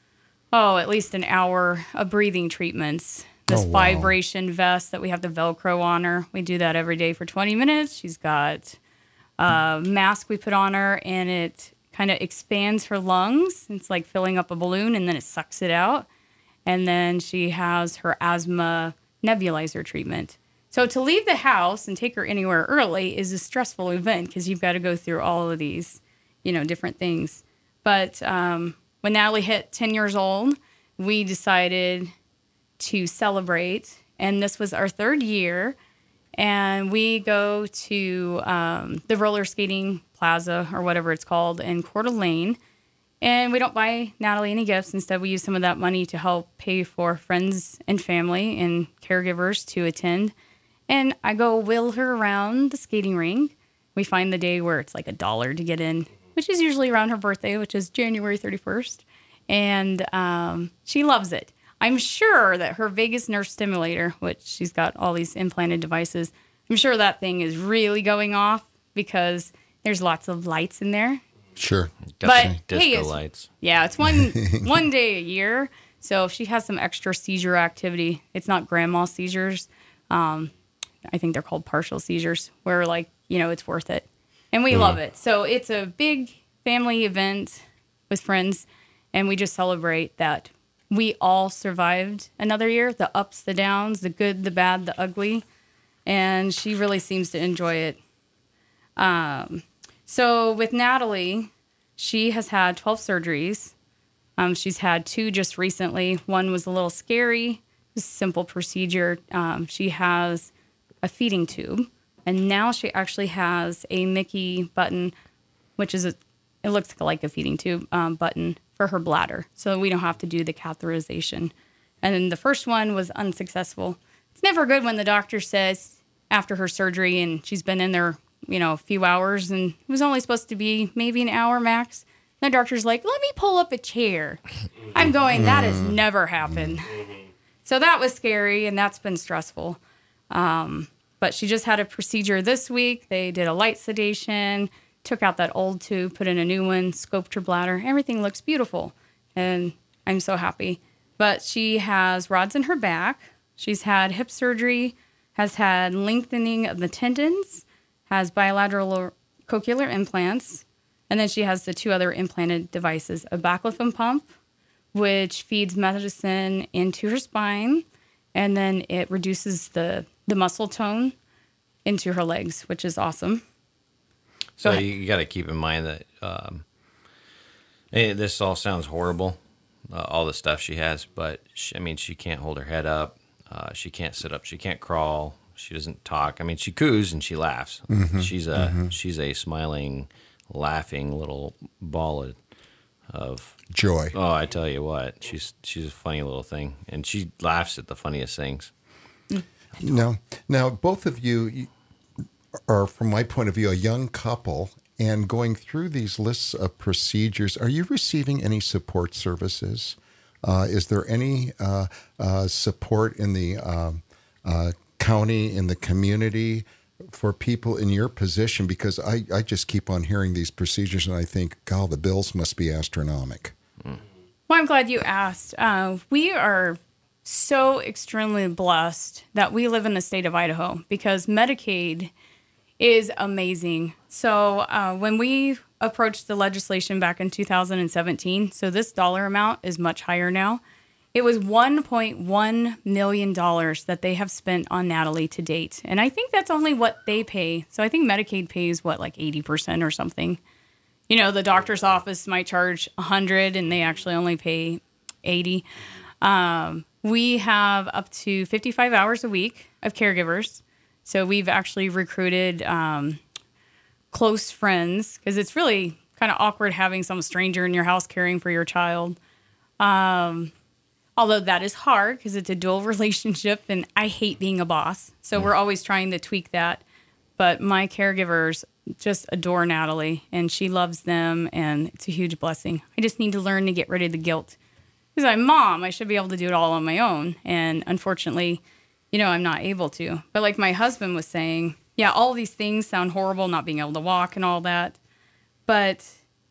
S3: at least an hour of breathing treatments. This vibration vest that we have the Velcro on her. We do that every day for 20 minutes. She's got a mask we put on her, and it kind of expands her lungs. It's like filling up a balloon, and then it sucks it out. And then she has her asthma nebulizer treatment. So to leave the house and take her anywhere early is a stressful event because you've got to go through all of these, different things. But when Natalie hit 10 years old, we decided to celebrate. And this was our 3rd year. And we go to the roller skating plaza or whatever it's called in Coeur d'Alene. And we don't buy Natalie any gifts. Instead, we use some of that money to help pay for friends and family and caregivers to attend. And I go wheel her around the skating rink. We find the day where it's like $1 to get in, which is usually around her birthday, which is January 31st. And she loves it. I'm sure that her vagus nerve stimulator, which she's got all these implanted devices, I'm sure that thing is really going off because there's lots of lights in there.
S2: Sure.
S3: But
S4: disco lights.
S3: Yeah, it's one day a year. So if she has some extra seizure activity, it's not grand mal seizures. I think they're called partial seizures, where it's worth it. And we love it. So it's a big family event with friends, and we just celebrate that we all survived another year, the ups, the downs, the good, the bad, the ugly. And she really seems to enjoy it. So with Natalie, she has had 12 surgeries. She's had 2 just recently. One was a little scary, a simple procedure. She has a feeding tube, and now she actually has a Mickey button, which is it looks like a feeding tube button for her bladder, so we don't have to do the catheterization. And then the first one was unsuccessful. It's never good when the doctor says after her surgery and she's been in there, a few hours, and it was only supposed to be maybe an hour max. And the doctor's like, let me pull up a chair. I'm going, that has never happened. So that was scary, and that's been stressful. But she just had a procedure this week. They did a light sedation, took out that old tube, put in a new one, scoped her bladder. Everything looks beautiful, and I'm so happy. But she has rods in her back. She's had hip surgery, has had lengthening of the tendons, has bilateral cochlear implants, and then she has the 2 other implanted devices, a baclofen pump, which feeds medicine into her spine, and then it reduces the muscle tone into her legs, which is awesome.
S4: So you got to keep in mind that this all sounds horrible, all the stuff she has, but she can't hold her head up. She can't sit up. She can't crawl. She doesn't talk. I mean, she coos and she laughs. She's a smiling, laughing little ball of
S2: joy.
S4: Oh, I tell you what, she's a funny little thing, and she laughs at the funniest things.
S2: Now, both of you are, from my point of view, a young couple, and going through these lists of procedures, are you receiving any support services? Is there any support in the county, in the community, for people in your position? Because I just keep on hearing these procedures, and I think, God, the bills must be astronomical.
S3: Well, I'm glad you asked. We are so extremely blessed that we live in the state of Idaho, because Medicaid is amazing. So when we approached the legislation back in 2017, so this dollar amount is much higher now. It was $1.1 million that they have spent on Natalie to date. And I think that's only what they pay. So I think Medicaid pays, like 80% or something. You know, the doctor's office might charge $100 and they actually only pay $80. We have up to 55 hours a week of caregivers. So we've actually recruited close friends, because it's really kind of awkward having some stranger in your house caring for your child. Although that is hard because it's a dual relationship, and I hate being a boss. So we're always trying to tweak that. But my caregivers just adore Natalie, and she loves them, and it's a huge blessing. I just need to learn to get rid of the guilt. Because I'm mom, I should be able to do it all on my own. And unfortunately, I'm not able to. But like my husband was saying, yeah, all these things sound horrible, not being able to walk and all that. But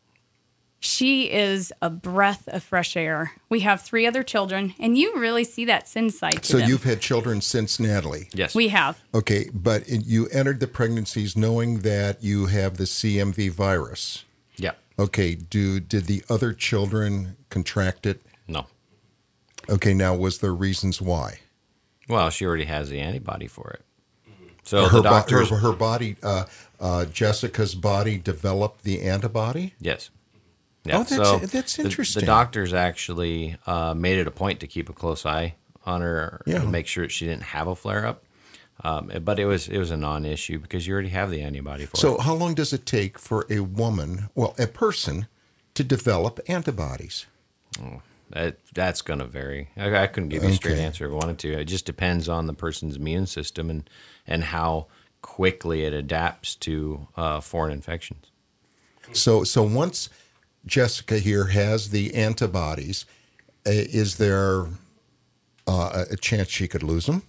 S3: she is a breath of fresh air. We have 3 other children, and you really see that sin side to them.
S2: So you've had children since Natalie?
S4: Yes.
S3: We have.
S2: Okay, but you entered the pregnancies knowing that you have the CMV virus.
S4: Yeah.
S2: Okay, did the other children contract it?
S4: No.
S2: Okay, now was there reasons why?
S4: Well, she already has the antibody for it. So
S2: her
S4: the doctors...
S2: her body, Jessica's body developed the antibody?
S4: Yes. Yeah.
S2: Oh, that's interesting.
S4: The doctors actually made it a point to keep a close eye on her and make sure she didn't have a flare-up. But it was a non-issue because you already have the antibody for it.
S2: So how long does it take for a person, to develop antibodies?
S4: That's going to vary. I couldn't give you a straight answer if I wanted to. It just depends on the person's immune system and how quickly it adapts to foreign infections.
S2: So once Jessica here has the antibodies, is there a chance she could lose them?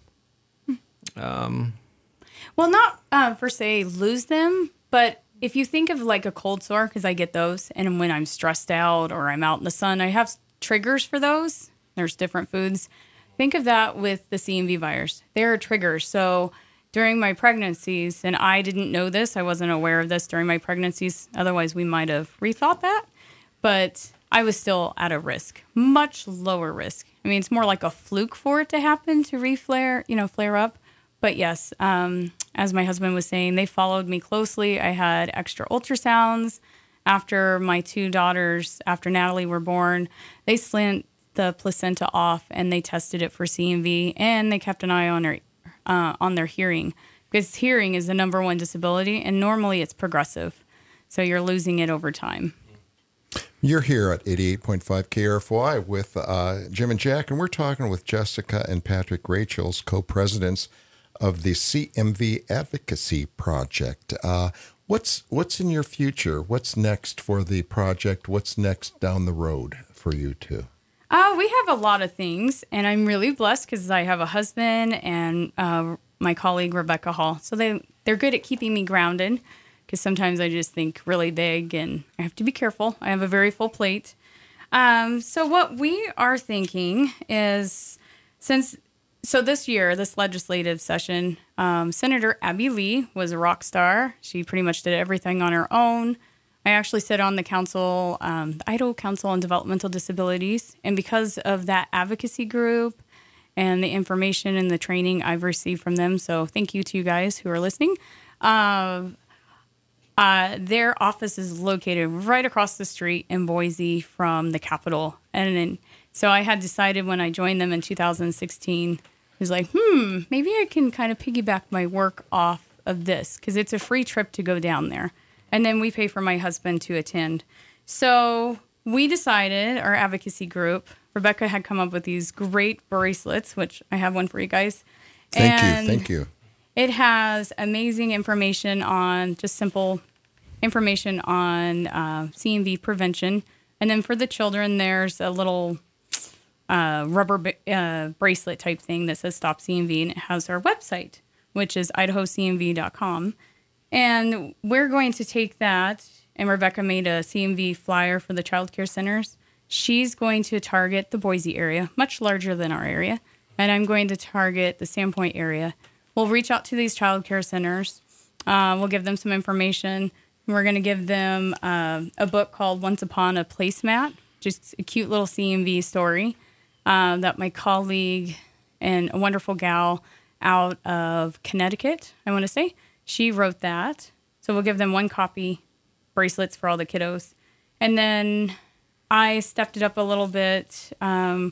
S3: Well, not per se lose them, but if you think of like a cold sore, because I get those, and when I'm stressed out or I'm out in the sun, I have triggers for those. There's different foods. Think of that with the CMV virus. There are triggers. So during my pregnancies, and I didn't know this, I wasn't aware of this during my pregnancies. Otherwise, we might have rethought that. But I was still at a risk, much lower risk. I mean, it's more like a fluke for it to happen to flare up. But yes, as my husband was saying, they followed me closely. I had extra ultrasounds after my 2 daughters, after Natalie were born. They slant the placenta off and they tested it for CMV, and they kept an eye on their hearing, because hearing is the number 1 disability, and normally it's progressive. So you're losing it over time.
S2: You're here at 88.5 KRFY with Jim and Jack, and we're talking with Jessica and Patrick Rachels, co-presidents of the CMV Advocacy Project. What's in your future? What's next for the project? What's next down the road for you two?
S3: We have a lot of things, and I'm really blessed because I have a husband and my colleague, Rebecca Hall. So they're good at keeping me grounded, because sometimes I just think really big and I have to be careful. I have a very full plate. So what we are thinking is, this year, this legislative session, Senator Abby Lee was a rock star. She pretty much did everything on her own. I actually sit on the council, the Idaho Council on Developmental Disabilities. And because of that advocacy group and the information and the training I've received from them, so thank you to you guys who are listening. Their office is located right across the street in Boise from the Capitol. And So I had decided when I joined them in 2016, I was like, maybe I can kind of piggyback my work off of this because it's a free trip to go down there. And then we pay for my husband to attend. So we decided, our advocacy group, Rebecca had come up with these great bracelets, which I have one for you guys.
S2: Thank you.
S3: It has amazing information on, just simple information on CMV prevention. And then for the children, there's a little rubber bracelet type thing that says Stop CMV, and it has our website, which is idahocmv.com. And we're going to take that, and Rebecca made a CMV flyer for the child care centers. She's going to target the Boise area, much larger than our area, and I'm going to target the Sandpoint area. We'll reach out to these child care centers. We'll give them some information. We're going to give them a book called Once Upon a Placemat, just a cute little CMV story that my colleague and a wonderful gal out of Connecticut, I want to say, she wrote that. So we'll give them 1 copy, bracelets for all the kiddos. And then I stepped it up a little bit I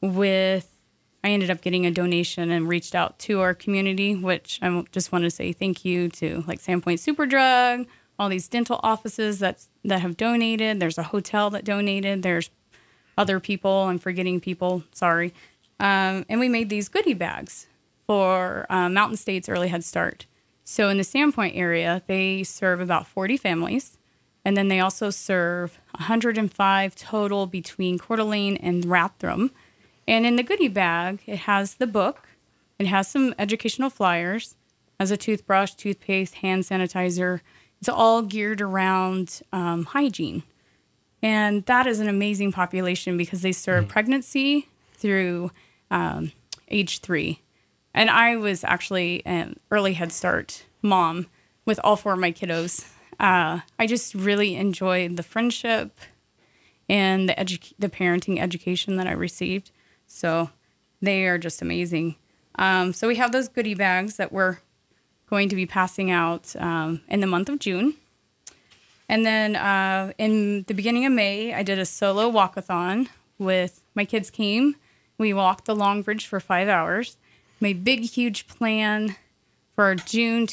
S3: ended up getting a donation and reached out to our community, which I just want to say thank you to, like Sandpoint Superdrug, all these dental offices that have donated. There's a hotel that donated. There's other people. I'm forgetting people. Sorry. And we made these goodie bags for Mountain States Early Head Start. So in the Sandpoint area, they serve about 40 families. And then they also serve 105 total between Coeur d'Alene and Rathdrum. And in the goodie bag, it has the book. It has some educational flyers, has a toothbrush, toothpaste, hand sanitizer. It's all geared around hygiene. And that is an amazing population because they serve pregnancy through age 3. And I was actually an early Head Start mom with all 4 of my kiddos. I just really enjoyed the friendship and the parenting education that I received. So they are just amazing. So we have those goodie bags that we're going to be passing out in the month of June. And then in the beginning of May, I did a solo walkathon with my kids came. We walked the Long Bridge for 5 hours. My big, huge plan for June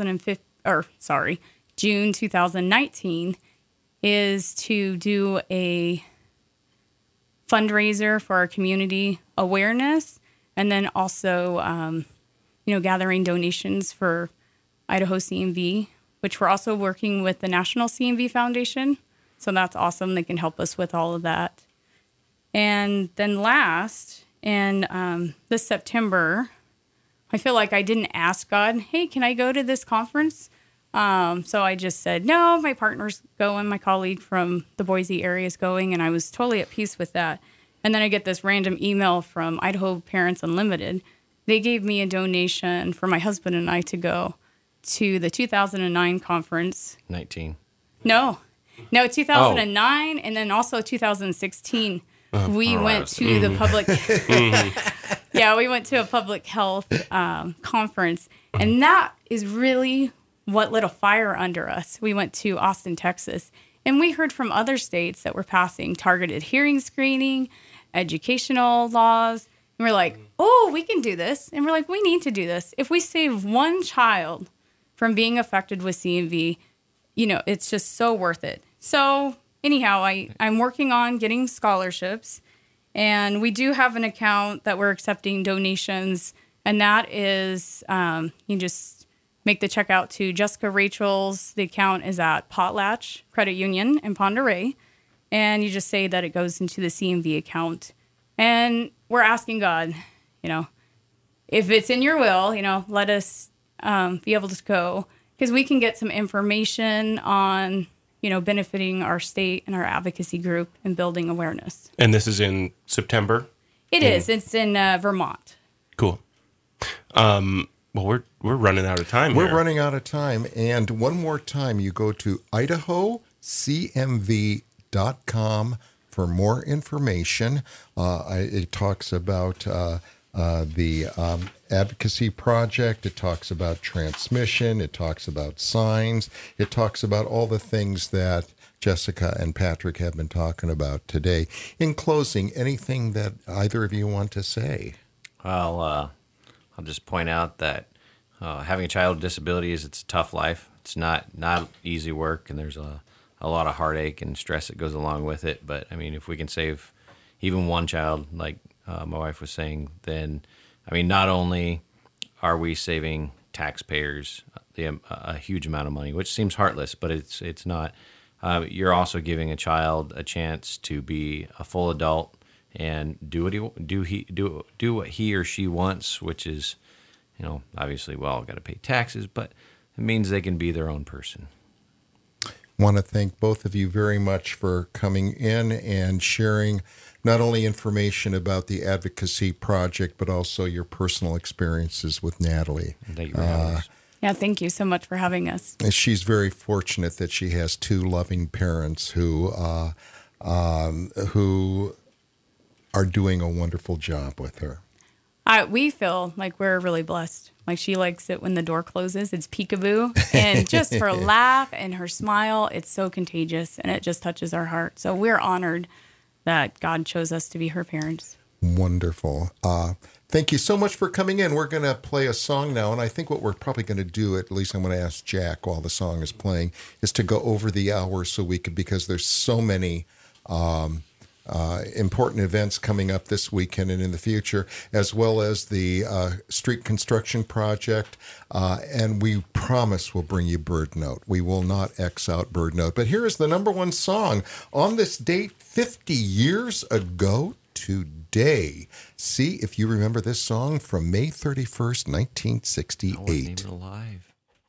S3: 2019 is to do a fundraiser for our community awareness, and then also, gathering donations for Idaho CMV, which we're also working with the National CMV Foundation. So that's awesome. They can help us with all of that. And then last, in this September, I feel like I didn't ask God, hey, can I go to this conference? So I just said, no, my partner's going, my colleague from the Boise area is going, and I was totally at peace with that. And then I get this random email from Idaho Parents Unlimited. They gave me a donation for my husband and I to go to the 2009 conference.
S4: 19.
S3: No, 2009, and then also 2016. We went to the public. Yeah, we went to a public health conference, and that is really what lit a fire under us. We went to Austin, Texas, and we heard from other states that were passing targeted hearing screening, educational laws, and we're like, oh, we can do this. And we're like, we need to do this. If we save one child from being affected with CMV, it's just so worth it. So anyhow, I'm working on getting scholarships, and we do have an account that we're accepting donations, and that is, you just make the check out to Jessica Rachel's. The account is at Potlatch Credit Union in Pend Oreille, and you just say that it goes into the CMV account. And we're asking God, if it's in your will, let us be able to go, because we can get some information on, benefiting our state and our advocacy group and building awareness.
S1: And this is in September?
S3: It is. It's in Vermont.
S1: Cool. Well, we're running out of time.
S2: We're running out of time. And one more time, you go to idahocmv.com for more information. It talks about the Advocacy Project. It talks about transmission. It talks about signs. It talks about all the things that Jessica and Patrick have been talking about today. In closing, anything that either of you want to say?
S4: Well, I'll just point out that having a child with disabilities, it's a tough life. It's not easy work, and there's a lot of heartache and stress that goes along with it. But, I mean, if we can save even one child, like my wife was saying, then, I mean, not only are we saving taxpayers a huge amount of money, which seems heartless, but it's not. You're also giving a child a chance to be a full adult and do what he or she wants, which is, obviously, got to pay taxes, but it means they can be their own person.
S2: Want to thank both of you very much for coming in and sharing not only information about the Advocacy Project, but also your personal experiences with Natalie.
S4: Thank you for having us.
S3: Yeah, thank you so much for having us.
S2: She's very fortunate that she has two loving parents who are doing a wonderful job with her.
S3: We feel like we're really blessed. Like, she likes it when the door closes. It's peekaboo. And just her laugh and her smile, it's so contagious, and it just touches our heart. So we're honored that God chose us to be her parents.
S2: Wonderful. Thank you so much for coming in. We're going to play a song now, and I think what we're probably going to do, at least I'm going to ask Jack while the song is playing, is to go over the hour so we could, because there's so many important events coming up this weekend and in the future, as well as the street construction project. And we promise we'll bring you Bird Note. We will not X out Bird Note. But here is the number one song on this date 50 years ago today. See if you remember this song from May 31st, 1968.
S4: I wasn't even alive.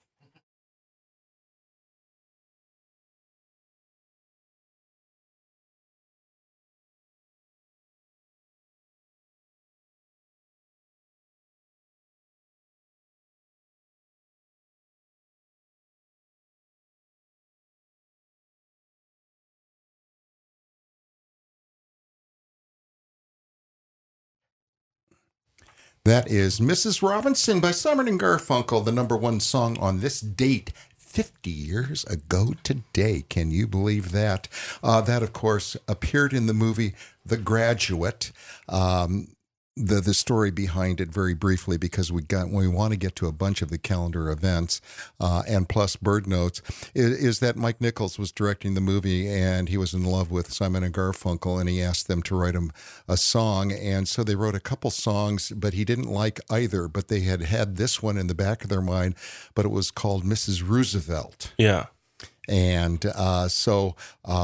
S2: That is Mrs. Robinson by Simon and Garfunkel, the number one song on this date 50 years ago today. Can you believe that? That, of course, appeared in the movie The Graduate. The story behind it very briefly, because we want to get to a bunch of the calendar events and plus Bird Notes, is that Mike Nichols was directing the movie, and he was in love with Simon and Garfunkel, and he asked them to write him a song, and so they wrote a couple songs, but he didn't like either, but they had this one in the back of their mind, but it was called Mrs. Roosevelt.
S1: Yeah.
S2: And so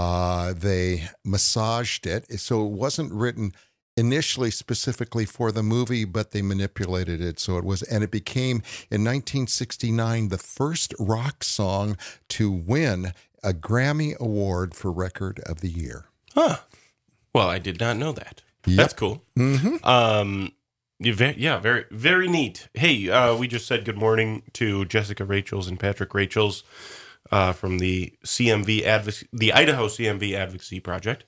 S2: they massaged it, so it wasn't written initially specifically for the movie, but they manipulated it. So it became in 1969 the first rock song to win a Grammy Award for Record of the Year.
S1: Huh. Well, I did not know that.
S2: Yep.
S1: That's cool.
S2: Mm-hmm.
S1: Very, very neat. Hey, we just said good morning to Jessica Rachels and Patrick Rachels from the the Idaho CMV Advocacy Project.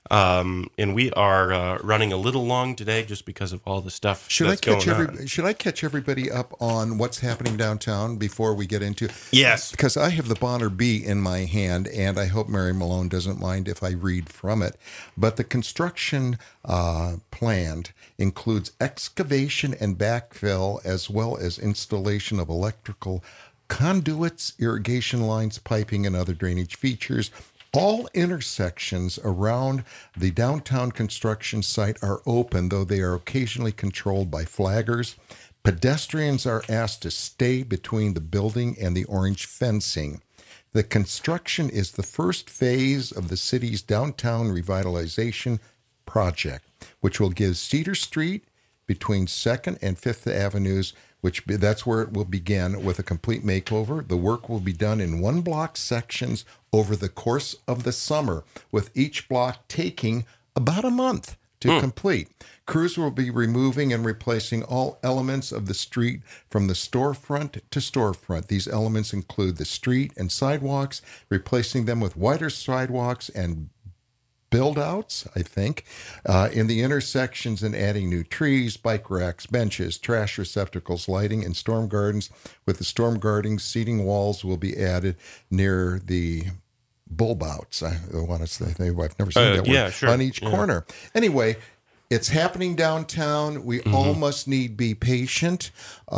S1: And we are running a little long today just because of all the stuff that's going on.
S2: Should I catch everybody up on what's happening downtown before we get into?
S1: Yes.
S2: Because I have the Bonner Bee in my hand, and I hope Mary Malone doesn't mind if I read from it. But the construction planned includes excavation and backfill, as well as installation of electrical conduits, irrigation lines, piping, and other drainage features. All intersections around the downtown construction site are open, though they are occasionally controlled by flaggers. Pedestrians are asked to stay between the building and the orange fencing. The construction is the first phase of the city's downtown revitalization project, which will give Cedar Street between 2nd and 5th Avenues, that's where it will begin with a complete makeover. The work will be done in one block sections over the course of the summer, with each block taking about a month to complete. Crews will be removing and replacing all elements of the street from the storefront to storefront. These elements include the street and sidewalks, replacing them with wider sidewalks and build-outs, I think, in the intersections and adding new trees, bike racks, benches, trash receptacles, lighting, and storm gardens. With the storm gardens, seating walls will be added near the bulbouts. I want to say, I've never seen that word.
S1: Sure.
S2: On each corner. Anyway, it's happening downtown. We all must be patient.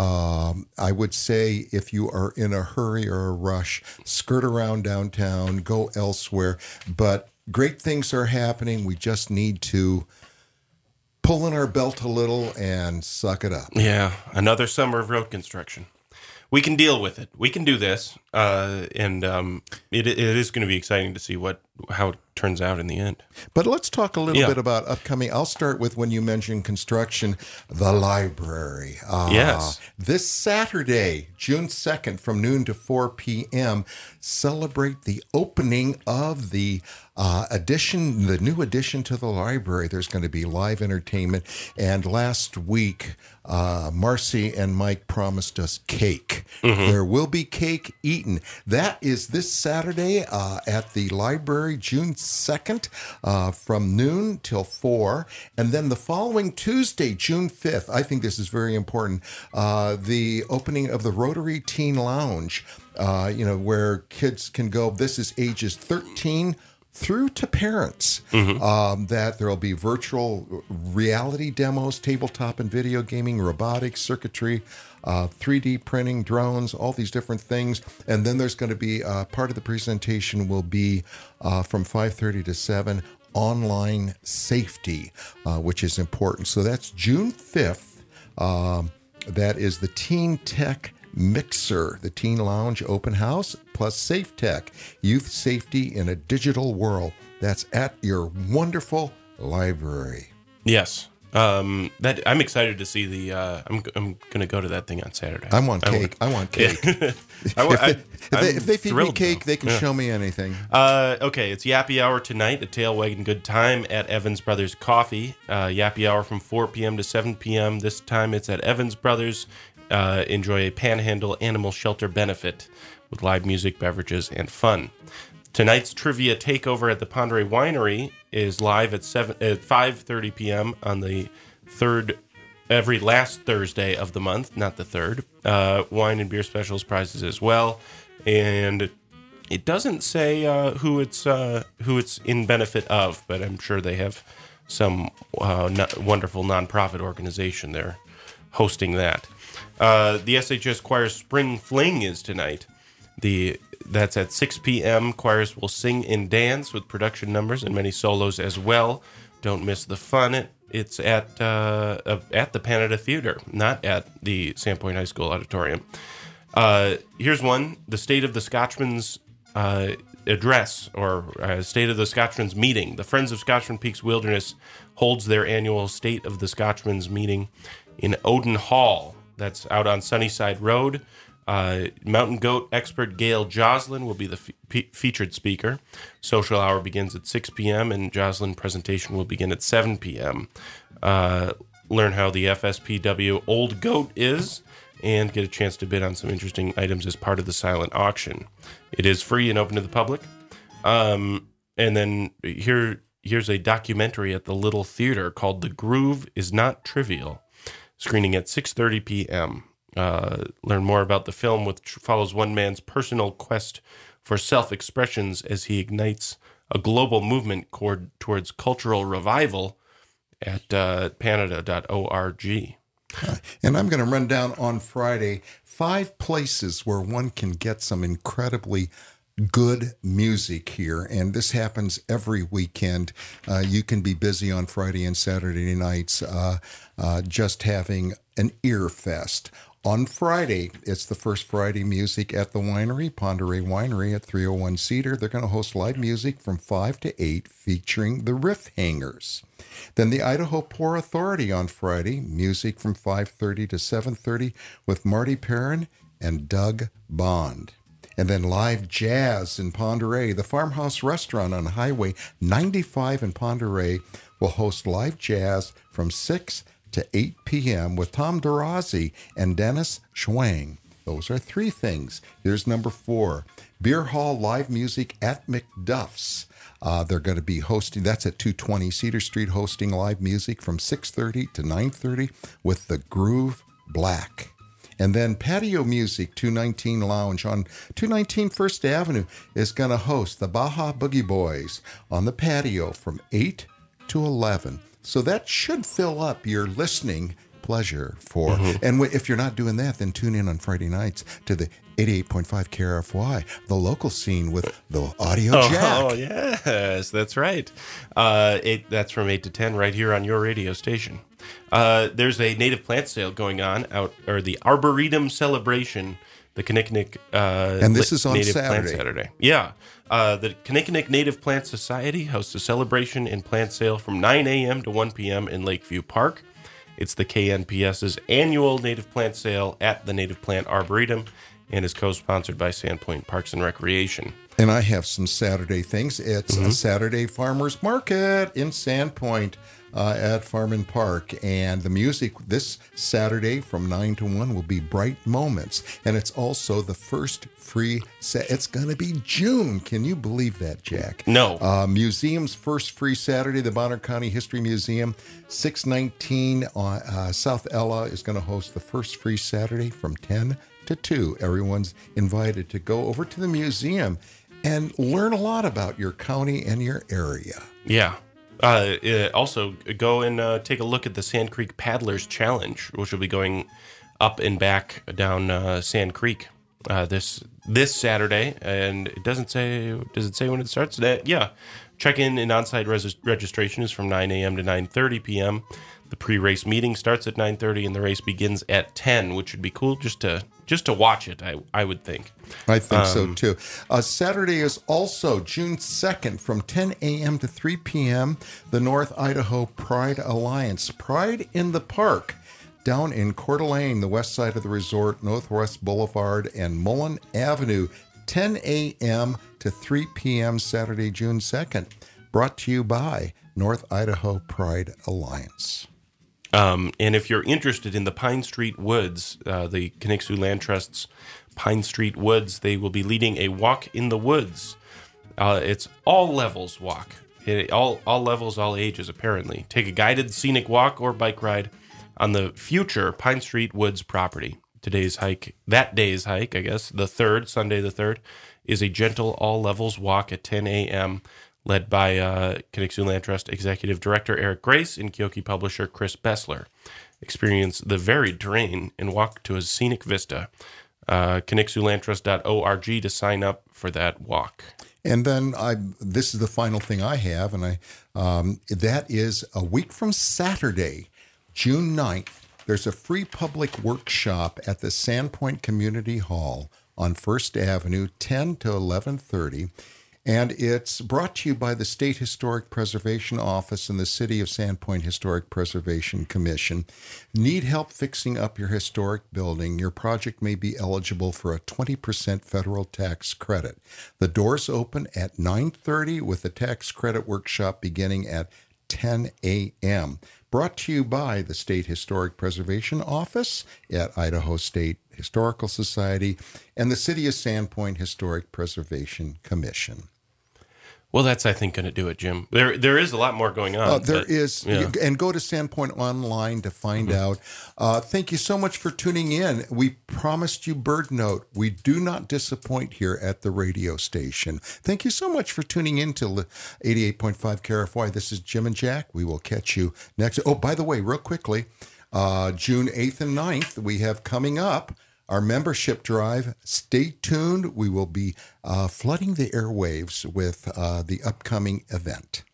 S2: I would say if you are in a hurry or a rush, skirt around downtown, go elsewhere. But great things are happening. We just need to pull in our belt a little and suck it up.
S1: Yeah, another summer of road construction. We can deal with it. We can do this, and it is going to be exciting to see how it turns out in the end.
S2: But let's talk a little bit about upcoming. I'll start with when you mentioned construction, the library.
S1: Yes.
S2: This Saturday, June 2nd, from noon to 4 p.m., celebrate the opening of the new addition to the library. There's going to be live entertainment. And last week, Marcy and Mike promised us cake. There will be cake eaten. That is this Saturday at the library, June 2nd, from noon till 4. And then the following Tuesday, June 5th, I think this is very important, the opening of the Rotary Teen Lounge, where kids can go. This is ages 13 through to parents, that there will be virtual reality demos, tabletop and video gaming, robotics, circuitry, 3D printing, drones, all these different things. And then there's going to be part of the presentation will be from 5:30 to 7, online safety, which is important. So that's June 5th. That is the Teen Tech Mixer, the Teen Lounge Open House, plus Safe Tech, youth safety in a digital world. That's at your wonderful library.
S1: Yes. That I'm excited to see the. I'm going to go to that thing on Saturday.
S2: I want cake. If they feed me cake, they can show me anything.
S1: Okay, it's Yappy Hour tonight at Tail Wagon Good Time at Evans Brothers Coffee. Yappy Hour from 4 p.m. to 7 p.m. This time it's at Evans Brothers. Enjoy a Panhandle Animal Shelter benefit with live music, beverages, and fun. Tonight's trivia takeover at the Ponderay Winery is live at 5:30 p.m. on the every last Thursday of the month, not the third. Wine and beer specials, prizes as well, and it doesn't say who it's in benefit of, but I'm sure they have some wonderful nonprofit organization there hosting that. The SHS Choir's Spring Fling is tonight. That's at 6 p.m. Choirs will sing and dance with production numbers and many solos as well. Don't miss the fun. It's at the Panada Theater, not at the Sandpoint High School auditorium. Here's one: the State of the Scotchman's address, or State of the Scotchman's meeting. The Friends of Scotchman Peaks Wilderness holds their annual State of the Scotchman's meeting in Odin Hall. That's out on Sunnyside Road. Mountain goat expert Gail Joslin will be the featured speaker. Social hour begins at 6 p.m. and Joslin presentation will begin at 7 p.m. Learn how the FSPW Old Goat is and get a chance to bid on some interesting items as part of the silent auction. It is free and open to the public. And then here's a documentary at the Little Theater called The Groove is Not Trivial, screening at 6:30 p.m. Learn more about the film, which follows one man's personal quest for self-expressions as he ignites a global movement towards cultural revival at panada.org.
S2: And I'm going to run down on Friday 5 places where one can get some incredibly good music here. And this happens every weekend. You can be busy on Friday and Saturday nights just having an ear fest. On Friday, it's the first Friday music at the winery, Ponderay Winery at 301 Cedar. They're going to host live music from 5 to 8 featuring the Riff Hangers. Then the Idaho Poor Authority on Friday, music from 5:30 to 7:30 with Marty Perrin and Doug Bond. And then live jazz in Ponderay. The Farmhouse Restaurant on Highway 95 in Ponderay will host live jazz from 6 to 8 p.m. with Tom Durazi and Dennis Schwang. Those are 3 things. Here's number 4. Beer Hall live music at McDuff's. They're going to be hosting, that's at 220 Cedar Street, hosting live music from 6:30 to 9:30 with the Groove Black. And then Patio Music, 219 Lounge on 219 First Avenue is going to host the Baja Boogie Boys on the patio from 8 to 11. So that should fill up your listening pleasure for. And if you're not doing that, then tune in on Friday nights to the 88.5 KRFY, the local scene with the Audio Jack.
S1: Oh, yes, that's right. That's from 8 to 10 right here on your radio station. There's a native plant sale going on or the Arboretum Celebration, the Kinnickinnic
S2: and this is on
S1: Native
S2: Saturday.
S1: Plant Saturday. Yeah. The Kinnickinnic Native Plant Society hosts a celebration and plant sale from 9 a.m. to 1 p.m. in Lakeview Park. It's the KNPS's annual native plant sale at the Native Plant Arboretum and is co-sponsored by Sandpoint Parks and Recreation.
S2: And I have some Saturday things. It's a Saturday Farmers Market in Sandpoint at Farm & Park. And the music this Saturday from 9 to 1 will be Bright Moments. And it's also the first free set. It's going to be June. Can you believe that, Jack?
S1: No.
S2: Museum's first free Saturday, the Bonner County History Museum, 619 South Ella is going to host the first free Saturday from 10 to 2. Everyone's invited to go over to the museum and learn a lot about your county and your area.
S1: Yeah. Also, go and take a look at the Sand Creek Paddlers Challenge, which will be going up and back down Sand Creek this Saturday. And it does it say when it starts? Yeah. Check-in and on-site registration is from 9 a.m. to 9:30 p.m. The pre-race meeting starts at 9:30 and the race begins at 10, which would be cool just to watch it, I would think.
S2: I think so, too. Saturday is also June 2nd from 10 a.m. to 3 p.m., the North Idaho Pride Alliance. Pride in the Park down in Coeur d'Alene, the west side of the resort, Northwest Boulevard and Mullen Avenue, 10 a.m. to 3 p.m. Saturday, June 2nd. Brought to you by North Idaho Pride Alliance.
S1: And if you're interested in the Pine Street Woods, the Knick-Soo Land Trust's Pine Street Woods, they will be leading a walk in the woods. It's all levels walk. All levels, all ages, apparently. Take a guided scenic walk or bike ride on the future Pine Street Woods property. That day's hike, I guess, Sunday the 3rd, is a gentle all levels walk at 10 a.m., led by Knick-Soo Land Trust Executive Director Eric Grace and Kyoki publisher Chris Bessler. Experience the varied terrain and walk to a scenic vista. KnickSooLandTrust.org to sign up for that walk.
S2: And then this is the final thing I have, and that is a week from Saturday, June 9th. There's a free public workshop at the Sandpoint Community Hall on First Avenue, 10 to 11:30. And it's brought to you by the State Historic Preservation Office and the City of Sandpoint Historic Preservation Commission. Need help fixing up your historic building? Your project may be eligible for a 20% federal tax credit. The doors open at 9:30 with the tax credit workshop beginning at 10 a.m. Brought to you by the State Historic Preservation Office at Idaho State Historical Society and the City of Sandpoint Historic Preservation Commission.
S1: Well, that's, I think, going to do it, Jim. There is a lot more going on.
S2: There is. Yeah. And go to Sandpoint Online to find out. Thank you so much for tuning in. We promised you Bird Note. We do not disappoint here at the radio station. Thank you so much for tuning in to 88.5 KRFY. This is Jim and Jack. We will catch you next. Oh, by the way, real quickly, June 8th and 9th, we have coming up our membership drive. Stay tuned. We will be flooding the airwaves with the upcoming event.